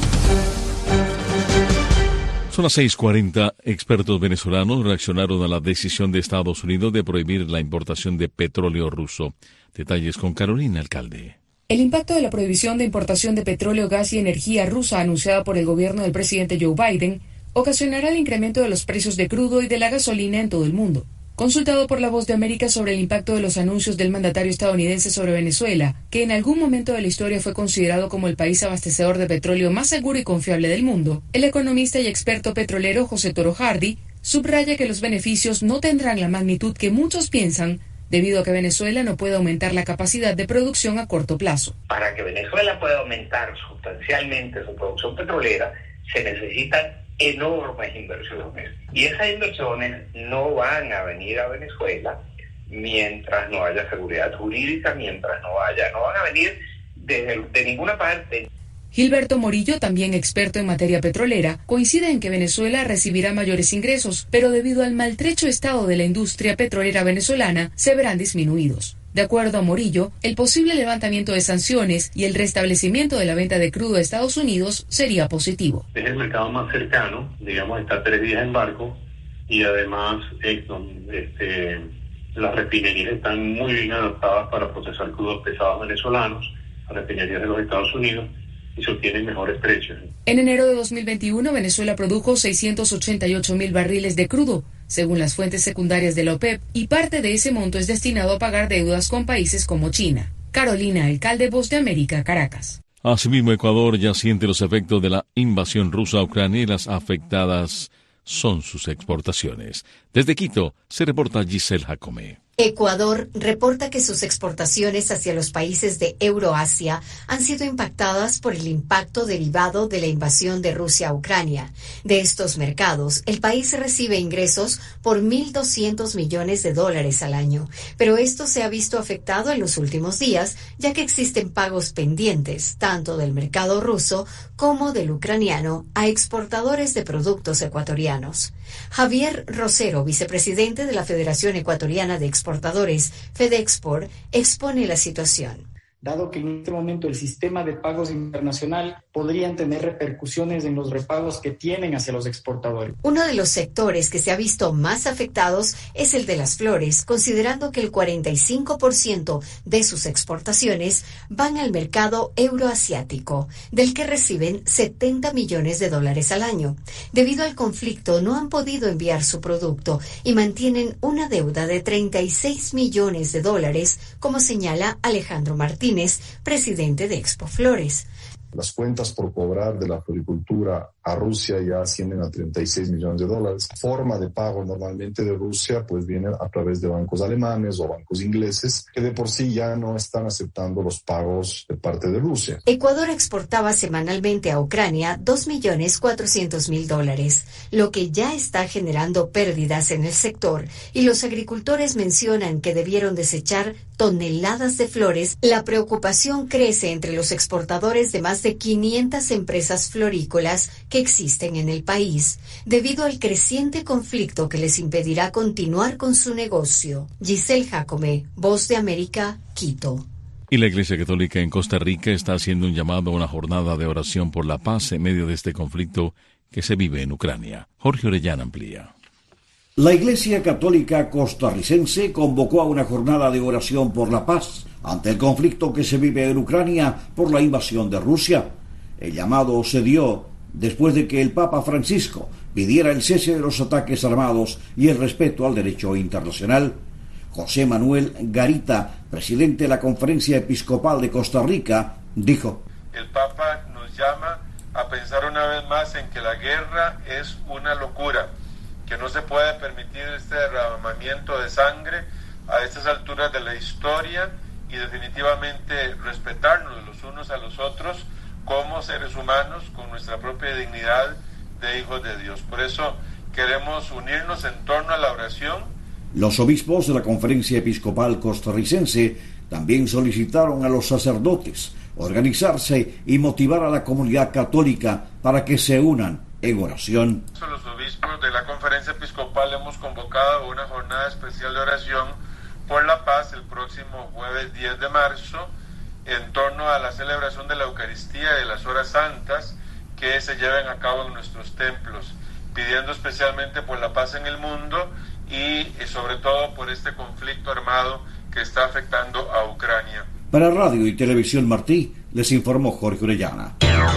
Son las seis cuarenta. Expertos venezolanos reaccionaron a la decisión de Estados Unidos de prohibir la importación de petróleo ruso. Detalles con Carolina Alcalde. El impacto de la prohibición de importación de petróleo, gas y energía rusa anunciada por el gobierno del presidente Joe Biden ocasionará el incremento de los precios de crudo y de la gasolina en todo el mundo. Consultado por La Voz de América sobre el impacto de los anuncios del mandatario estadounidense sobre Venezuela, que en algún momento de la historia fue considerado como el país abastecedor de petróleo más seguro y confiable del mundo, el economista y experto petrolero José Toro Hardy subraya que los beneficios no tendrán la magnitud que muchos piensan, debido a que Venezuela no puede aumentar la capacidad de producción a corto plazo. Para que Venezuela pueda aumentar sustancialmente su producción petrolera, se necesitan enormes inversiones. Y esas inversiones no van a venir a Venezuela mientras no haya seguridad jurídica, mientras no haya, no van a venir de, de ninguna parte. Gilberto Morillo, también experto en materia petrolera, coincide en que Venezuela recibirá mayores ingresos, pero debido al maltrecho estado de la industria petrolera venezolana, se verán disminuidos. De acuerdo a Morillo, el posible levantamiento de sanciones y el restablecimiento de la venta de crudo a Estados Unidos sería positivo. Es el mercado más cercano, digamos, está tres días en barco y además este, las refinerías están muy bien adaptadas para procesar crudos pesados venezolanos, las refinerías de los Estados Unidos, y se obtienen mejores precios. En enero de dos mil veintiuno, Venezuela produjo seiscientos ochenta y ocho mil barriles de crudo, según las fuentes secundarias de la OPEP, y parte de ese monto es destinado a pagar deudas con países como China. Carolina Alcalde, Voz de América, Caracas. Asimismo, Ecuador ya siente los efectos de la invasión rusa a Ucrania y las afectadas son sus exportaciones. Desde Quito, se reporta Giselle Jacome. Ecuador reporta que sus exportaciones hacia los países de Euroasia han sido impactadas por el impacto derivado de la invasión de Rusia a Ucrania. De estos mercados, el país recibe ingresos por mil doscientos millones de dólares al año, pero esto se ha visto afectado en los últimos días, ya que existen pagos pendientes, tanto del mercado ruso como del ucraniano, a exportadores de productos ecuatorianos. Javier Rosero, vicepresidente de la Federación Ecuatoriana de Exportadores, FEDEXPOR, expone la situación. Dado que en este momento el sistema de pagos internacional podrían tener repercusiones en los repagos que tienen hacia los exportadores. Uno de los sectores que se ha visto más afectados es el de las flores, considerando que el cuarenta y cinco por ciento de sus exportaciones van al mercado euroasiático, del que reciben setenta millones de dólares al año. Debido al conflicto, no han podido enviar su producto y mantienen una deuda de treinta y seis millones de dólares, como señala Alejandro Martínez, presidente de Expo Flores. Las cuentas por cobrar de la floricultura a Rusia ya ascienden a treinta y seis millones de dólares. La forma de pago normalmente de Rusia pues viene a través de bancos alemanes o bancos ingleses que de por sí ya no están aceptando los pagos de parte de Rusia. Ecuador exportaba semanalmente a Ucrania dos millones cuatrocientos mil dólares, lo que ya está generando pérdidas en el sector, y los agricultores mencionan que debieron desechar toneladas de flores. La preocupación crece entre los exportadores de más de quinientas empresas florícolas que existen en el país, debido al creciente conflicto que les impedirá continuar con su negocio. Giselle Jacome, Voz de América, Quito. Y la Iglesia Católica en Costa Rica está haciendo un llamado a una jornada de oración por la paz en medio de este conflicto que se vive en Ucrania. Jorge Orellana amplía. La Iglesia Católica costarricense convocó a una jornada de oración por la paz ante el conflicto que se vive en Ucrania por la invasión de Rusia. El llamado se dio después de que el Papa Francisco pidiera el cese de los ataques armados y el respeto al derecho internacional. José Manuel Garita, presidente de la Conferencia Episcopal de Costa Rica, dijo: El Papa nos llama a pensar una vez más en que la guerra es una locura, que no se puede permitir este derramamiento de sangre a estas alturas de la historia y definitivamente respetarnos los unos a los otros como seres humanos con nuestra propia dignidad de hijos de Dios. Por eso queremos unirnos en torno a la oración. Los obispos de la Conferencia Episcopal Costarricense también solicitaron a los sacerdotes organizarse y motivar a la comunidad católica para que se unan en oración. Los obispos de la Conferencia Episcopal hemos convocado una jornada especial de oración por la paz el próximo jueves diez de marzo en torno a la celebración de la Eucaristía y de las horas santas que se lleven a cabo en nuestros templos, pidiendo especialmente por la paz en el mundo y, y sobre todo por este conflicto armado que está afectando a Ucrania. Para Radio y Televisión Martí, les informó Jorge Orellana.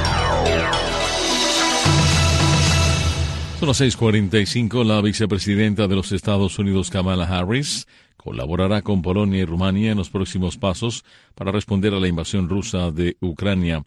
Son las seis cuarenta y cinco. La vicepresidenta de los Estados Unidos, Kamala Harris, colaborará con Polonia y Rumania en los próximos pasos para responder a la invasión rusa de Ucrania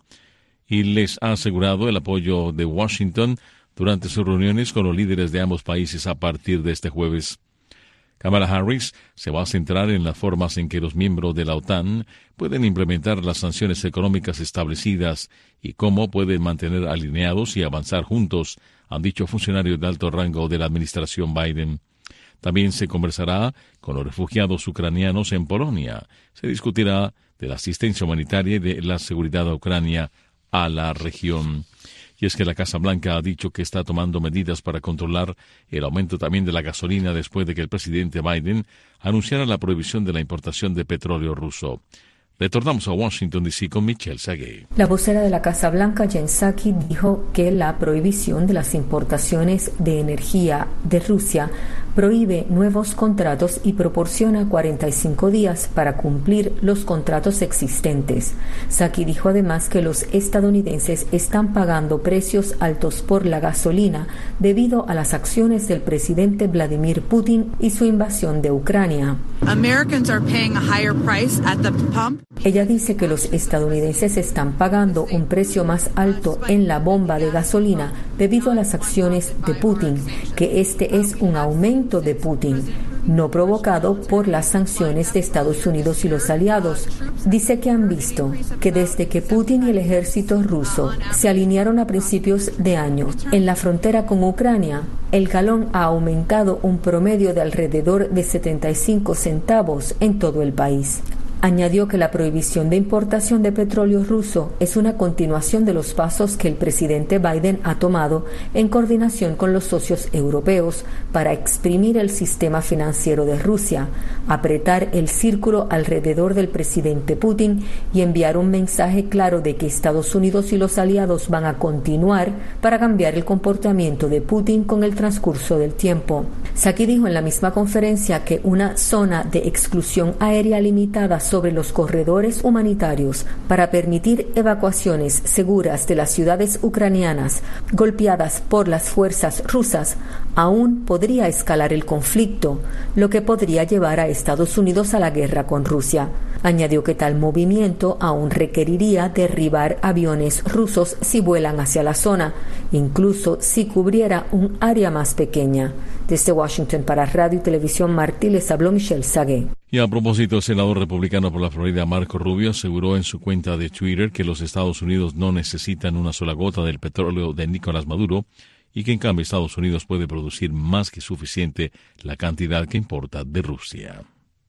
y les ha asegurado el apoyo de Washington durante sus reuniones con los líderes de ambos países a partir de este jueves. Kamala Harris se va a centrar en las formas en que los miembros de la OTAN pueden implementar las sanciones económicas establecidas y cómo pueden mantener alineados y avanzar juntos, han dicho funcionarios de alto rango de la administración Biden. También se conversará con los refugiados ucranianos en Polonia. Se discutirá de la asistencia humanitaria y de la seguridad a Ucrania a la región. Y es que la Casa Blanca ha dicho que está tomando medidas para controlar el aumento también de la gasolina después de que el presidente Biden anunciara la prohibición de la importación de petróleo ruso. Retornamos a Washington, D C con Michelle Sagué. La vocera de la Casa Blanca, Jen Psaki, dijo que la prohibición de las importaciones de energía de Rusia prohíbe nuevos contratos y proporciona cuarenta y cinco días para cumplir los contratos existentes. Psaki dijo además que los estadounidenses están pagando precios altos por la gasolina debido a las acciones del presidente Vladimir Putin y su invasión de Ucrania. Americans are paying a higher price at the pump. Ella dice que los estadounidenses están pagando un precio más alto en la bomba de gasolina debido a las acciones de Putin, que este es un aumento de Putin, no provocado por las sanciones de Estados Unidos y los aliados. Dice que han visto que desde que Putin y el ejército ruso se alinearon a principios de año en la frontera con Ucrania, el galón ha aumentado un promedio de alrededor de setenta y cinco centavos en todo el país. Añadió que la prohibición de importación de petróleo ruso es una continuación de los pasos que el presidente Biden ha tomado en coordinación con los socios europeos para exprimir el sistema financiero de Rusia, apretar el círculo alrededor del presidente Putin y enviar un mensaje claro de que Estados Unidos y los aliados van a continuar para cambiar el comportamiento de Putin con el transcurso del tiempo. Psaki dijo en la misma conferencia que una zona de exclusión aérea limitada sobre los corredores humanitarios para permitir evacuaciones seguras de las ciudades ucranianas golpeadas por las fuerzas rusas aún podría escalar el conflicto, lo que podría llevar a Estados Unidos a la guerra con Rusia. Añadió que tal movimiento aún requeriría derribar aviones rusos si vuelan hacia la zona, incluso si cubriera un área más pequeña. Desde Washington para Radio y Televisión Martí les habló Michelle Sagué. Y a propósito, el senador republicano por la Florida, Marco Rubio, aseguró en su cuenta de Twitter que los Estados Unidos no necesitan una sola gota del petróleo de Nicolás Maduro y que en cambio Estados Unidos puede producir más que suficiente la cantidad que importa de Rusia.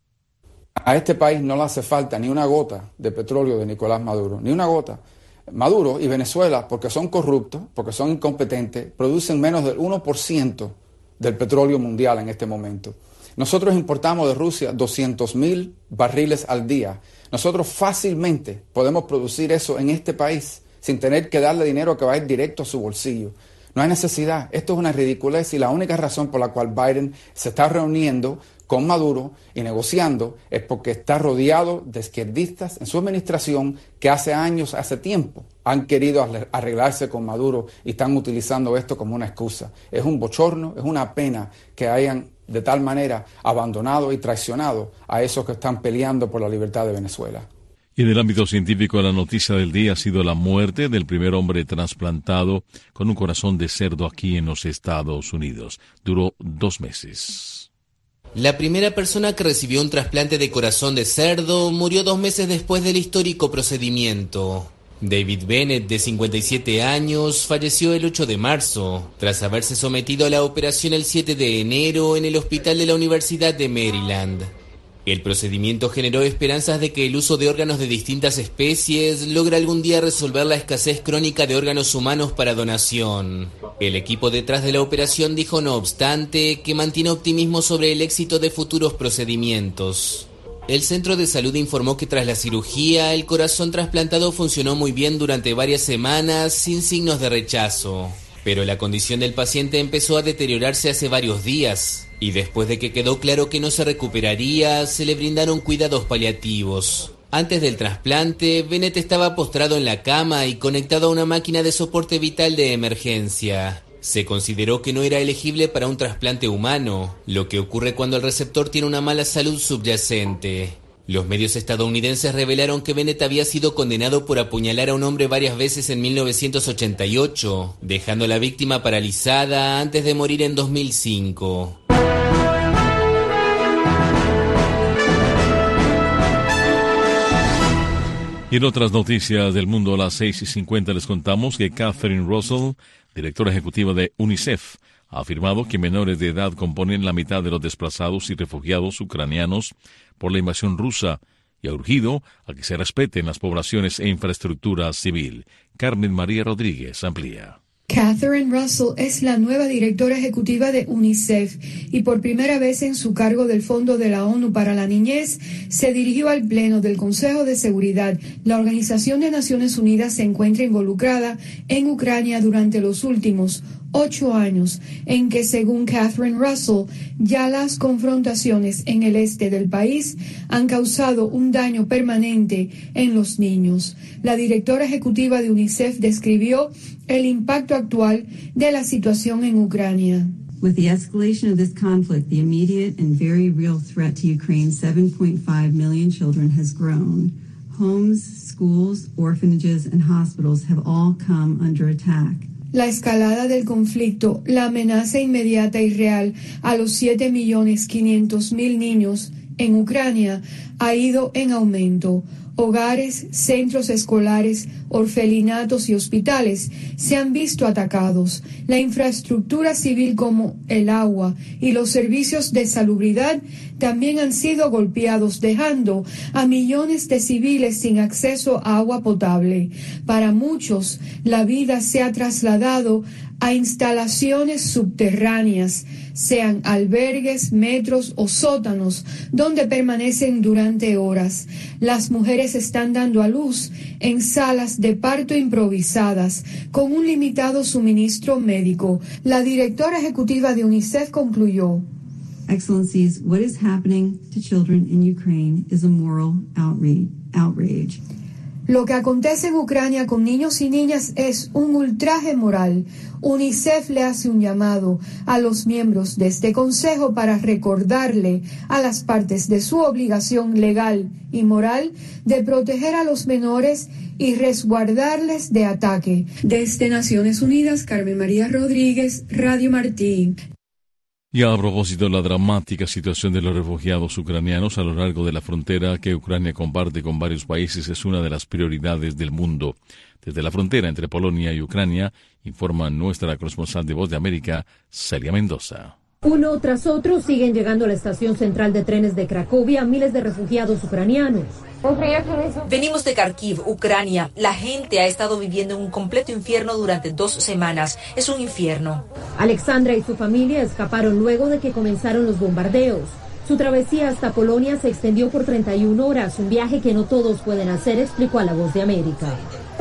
A este país no le hace falta ni una gota de petróleo de Nicolás Maduro, ni una gota. Maduro y Venezuela, porque son corruptos, porque son incompetentes, producen menos del uno por ciento del petróleo mundial en este momento. Nosotros importamos de Rusia doscientos mil barriles al día. Nosotros fácilmente podemos producir eso en este país sin tener que darle dinero que va a ir directo a su bolsillo. No hay necesidad. Esto es una ridiculez y la única razón por la cual Biden se está reuniendo con Maduro y negociando es porque está rodeado de izquierdistas en su administración que hace años, hace tiempo, han querido arreglarse con Maduro y están utilizando esto como una excusa. Es un bochorno, es una pena que hayan de tal manera abandonado y traicionado a esos que están peleando por la libertad de Venezuela. Y en el ámbito científico, la noticia del día ha sido la muerte del primer hombre trasplantado con un corazón de cerdo aquí en los Estados Unidos. Duró dos meses. La primera persona que recibió un trasplante de corazón de cerdo murió dos meses después del histórico procedimiento. David Bennett, de cincuenta y siete años, falleció el ocho de marzo, tras haberse sometido a la operación el siete de enero en el hospital de la Universidad de Maryland. El procedimiento generó esperanzas de que el uso de órganos de distintas especies logre algún día resolver la escasez crónica de órganos humanos para donación. El equipo detrás de la operación dijo, no obstante, que mantiene optimismo sobre el éxito de futuros procedimientos. El centro de salud informó que tras la cirugía, el corazón trasplantado funcionó muy bien durante varias semanas sin signos de rechazo. Pero la condición del paciente empezó a deteriorarse hace varios días, y después de que quedó claro que no se recuperaría, se le brindaron cuidados paliativos. Antes del trasplante, Bennett estaba postrado en la cama y conectado a una máquina de soporte vital de emergencia. Se consideró que no era elegible para un trasplante humano, lo que ocurre cuando el receptor tiene una mala salud subyacente. Los medios estadounidenses revelaron que Bennett había sido condenado por apuñalar a un hombre varias veces en mil novecientos ochenta y ocho, dejando a la víctima paralizada antes de morir en dos mil cinco. Y en otras noticias del mundo, a las seis y cincuenta les contamos que Catherine Russell, directora ejecutiva de UNICEF, ha afirmado que menores de edad componen la mitad de los desplazados y refugiados ucranianos por la invasión rusa y ha urgido a que se respeten las poblaciones e infraestructura civil. Carmen María Rodríguez amplía. Catherine Russell es la nueva directora ejecutiva de UNICEF y por primera vez en su cargo del Fondo de la ONU para la Niñez se dirigió al Pleno del Consejo de Seguridad. La Organización de Naciones Unidas se encuentra involucrada en Ucrania durante los últimos ocho años, en que, según Catherine Russell, ya las confrontaciones en el este del país han causado un daño permanente en los niños. La directora ejecutiva de UNICEF describió el impacto actual de la situación en Ucrania. With the escalation of this conflict, the immediate and very real threat to Ukraine's seven point five million children has grown. Homes, schools, orphanages, and hospitals have all come under attack. La escalada del conflicto, la amenaza inmediata y real a los siete millones quinientos mil niños en Ucrania ha ido en aumento. Hogares, centros escolares, orfelinatos y hospitales se han visto atacados. La infraestructura civil como el agua y los servicios de salubridad también han sido golpeados, dejando a millones de civiles sin acceso a agua potable. Para muchos, la vida se ha trasladado a instalaciones subterráneas, sean albergues, metros o sótanos, donde permanecen durante horas. Las mujeres están dando a luz en salas de parto improvisadas, con un limitado suministro médico. La directora ejecutiva de UNICEF concluyó: Excellencies, what is happening to children in Ukraine is a moral outrage. Lo que acontece en Ucrania con niños y niñas es un ultraje moral. UNICEF le hace un llamado a los miembros de este consejo para recordarle a las partes de su obligación legal y moral de proteger a los menores y resguardarles de ataque. Desde Naciones Unidas, Carmen María Rodríguez, Radio Martí. Y a propósito de la dramática situación de los refugiados ucranianos a lo largo de la frontera que Ucrania comparte con varios países es una de las prioridades del mundo. Desde la frontera entre Polonia y Ucrania, informa nuestra corresponsal de Voz de América, Celia Mendoza. Uno tras otro siguen llegando a la estación central de trenes de Cracovia miles de refugiados ucranianos. Venimos de Kharkiv, Ucrania. La gente ha estado viviendo en un completo infierno durante dos semanas. Es un infierno. Alexandra y su familia escaparon luego de que comenzaron los bombardeos. Su travesía hasta Polonia se extendió por treinta y una horas, un viaje que no todos pueden hacer, explicó a La Voz de América.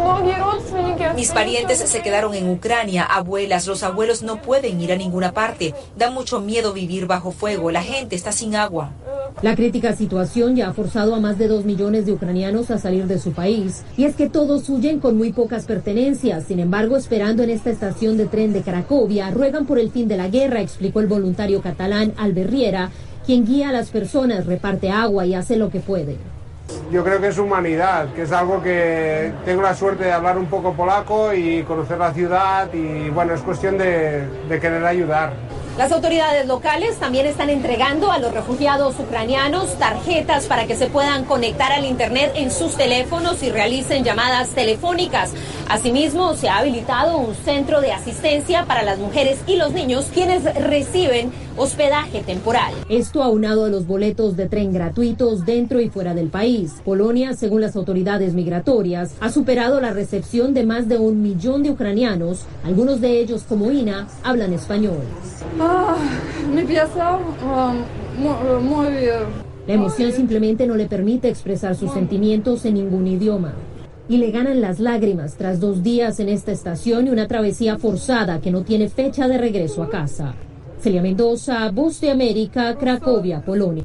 Mis parientes se quedaron en Ucrania, abuelas, los abuelos no pueden ir a ninguna parte. Da mucho miedo vivir bajo fuego, la gente está sin agua. La crítica situación ya ha forzado a más de dos millones de ucranianos a salir de su país. Y es que todos huyen con muy pocas pertenencias. Sin embargo, esperando en esta estación de tren de Cracovia, ruegan por el fin de la guerra, explicó el voluntario catalán Albert Riera, quien guía a las personas, reparte agua y hace lo que puede. Yo creo que es humanidad, que es algo que tengo la suerte de hablar un poco polaco y conocer la ciudad y bueno, es cuestión de, de querer ayudar. Las autoridades locales también están entregando a los refugiados ucranianos tarjetas para que se puedan conectar al internet en sus teléfonos y realicen llamadas telefónicas. Asimismo, se ha habilitado un centro de asistencia para las mujeres y los niños quienes reciben hospedaje temporal. Esto aunado a los boletos de tren gratuitos dentro y fuera del país. Polonia, según las autoridades migratorias, ha superado la recepción de más de un millón de ucranianos. Algunos de ellos, como Ina, hablan español. Ah, me piensa um, muy, muy bien. La emoción simplemente no le permite expresar sus sentimientos en ningún idioma. Y le ganan las lágrimas tras dos días en esta estación y una travesía forzada que no tiene fecha de regreso a casa. Celia Mendoza, Voz de América, Cracovia, Polonia.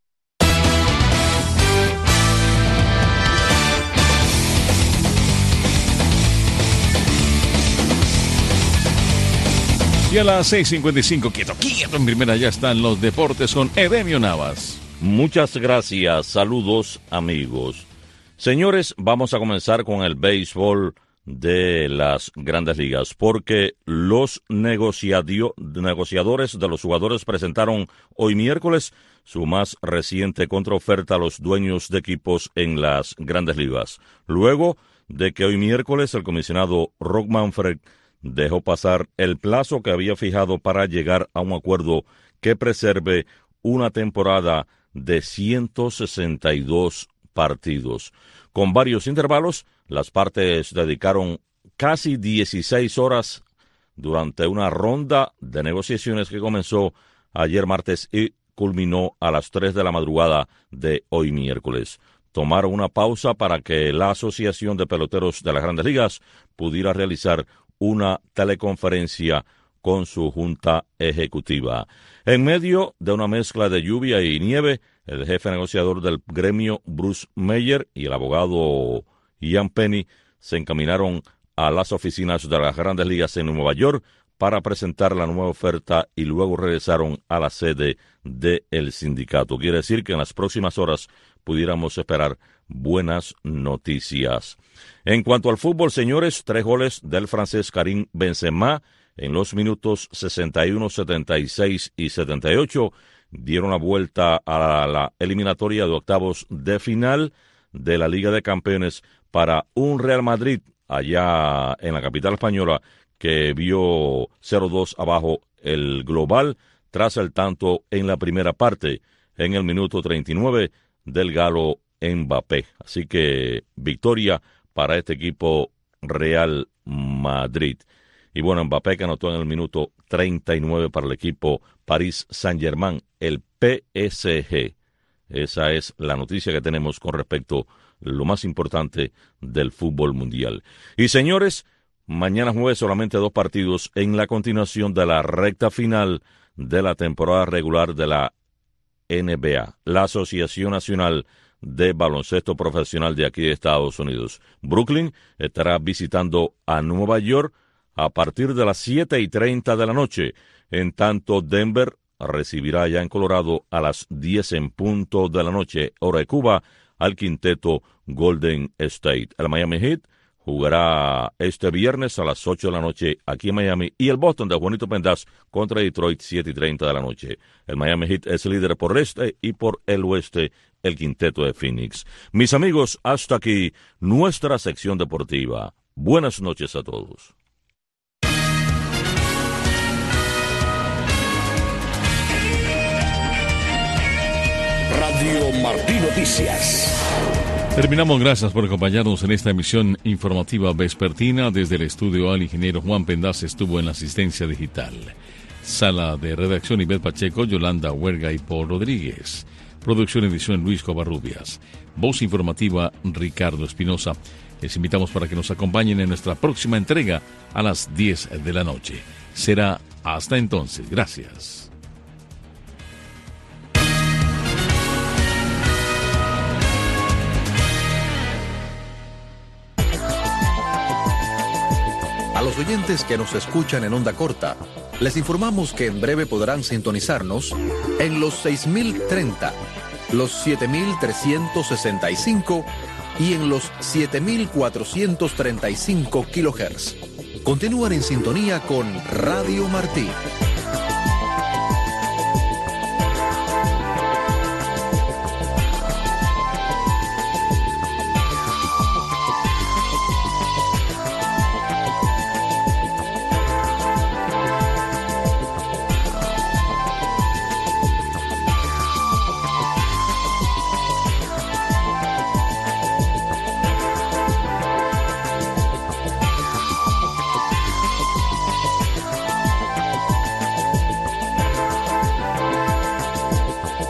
Y a las seis cincuenta y cinco, quieto, quieto, en primera ya están los deportes con Edemio Navas. Muchas gracias, saludos amigos. Señores, vamos a comenzar con el béisbol de las Grandes Ligas, porque los negociadio, negociadores de los jugadores presentaron hoy miércoles su más reciente contraoferta a los dueños de equipos en las Grandes Ligas. Luego de que hoy miércoles el comisionado Rob Manfred dejó pasar el plazo que había fijado para llegar a un acuerdo que preserve una temporada de ciento sesenta y dos partidos. Con varios intervalos, las partes dedicaron casi dieciséis horas durante una ronda de negociaciones que comenzó ayer martes y culminó a las tres de la madrugada de hoy miércoles. Tomaron una pausa para que la Asociación de Peloteros de las Grandes Ligas pudiera realizar una teleconferencia con su junta ejecutiva. En medio de una mezcla de lluvia y nieve, el jefe negociador del gremio, Bruce Meyer, y el abogado Ian Penny se encaminaron a las oficinas de las Grandes Ligas en Nueva York para presentar la nueva oferta y luego regresaron a la sede del sindicato. Quiere decir que en las próximas horas pudiéramos esperar buenas noticias. En cuanto al fútbol, señores, tres goles del francés Karim Benzema en los minutos sesenta y uno, setenta y seis y setenta y ocho dieron la vuelta a la eliminatoria de octavos de final de la Liga de Campeones para un Real Madrid allá en la capital española que vio cero dos abajo el global tras el tanto en la primera parte en el minuto treinta y nueve del galo Mbappé. Así que victoria para este equipo Real Madrid. Y bueno, Mbappé que anotó en el minuto treinta y nueve para el equipo Paris Saint-Germain, el P S G. Esa es la noticia que tenemos con respecto a lo más importante del fútbol mundial. Y señores, mañana jueves solamente dos partidos en la continuación de la recta final de la temporada regular de la N B A, la Asociación Nacional de Baloncesto Profesional de aquí de Estados Unidos. Brooklyn estará visitando a Nueva York a partir de las siete y treinta de la noche. En tanto, Denver recibirá ya en Colorado a las diez en punto de la noche, hora de Cuba, al quinteto Golden State. El Miami Heat jugará este viernes a las ocho de la noche aquí en Miami, y el Boston de Juanito Pendaz contra Detroit, siete y treinta de la noche. El Miami Heat es líder por el este y por el oeste el quinteto de Phoenix. Mis amigos, hasta aquí nuestra sección deportiva. Buenas noches a todos. Radio Martí Noticias. Terminamos, gracias por acompañarnos en esta emisión informativa vespertina. Desde el estudio al ingeniero Juan Pendaz estuvo en la asistencia digital. Sala de redacción Ivette Pacheco, Yolanda Huerga y Paul Rodríguez. Producción y edición Luis Covarrubias. Voz informativa Ricardo Espinosa. Les invitamos para que nos acompañen en nuestra próxima entrega a las diez de la noche. Será hasta entonces. Gracias. A los oyentes que nos escuchan en onda corta, les informamos que en breve podrán sintonizarnos en los seis mil treinta, los siete mil trescientos sesenta y cinco y en los siete mil cuatrocientos treinta y cinco kilohertz. Continúan en sintonía con Radio Martí.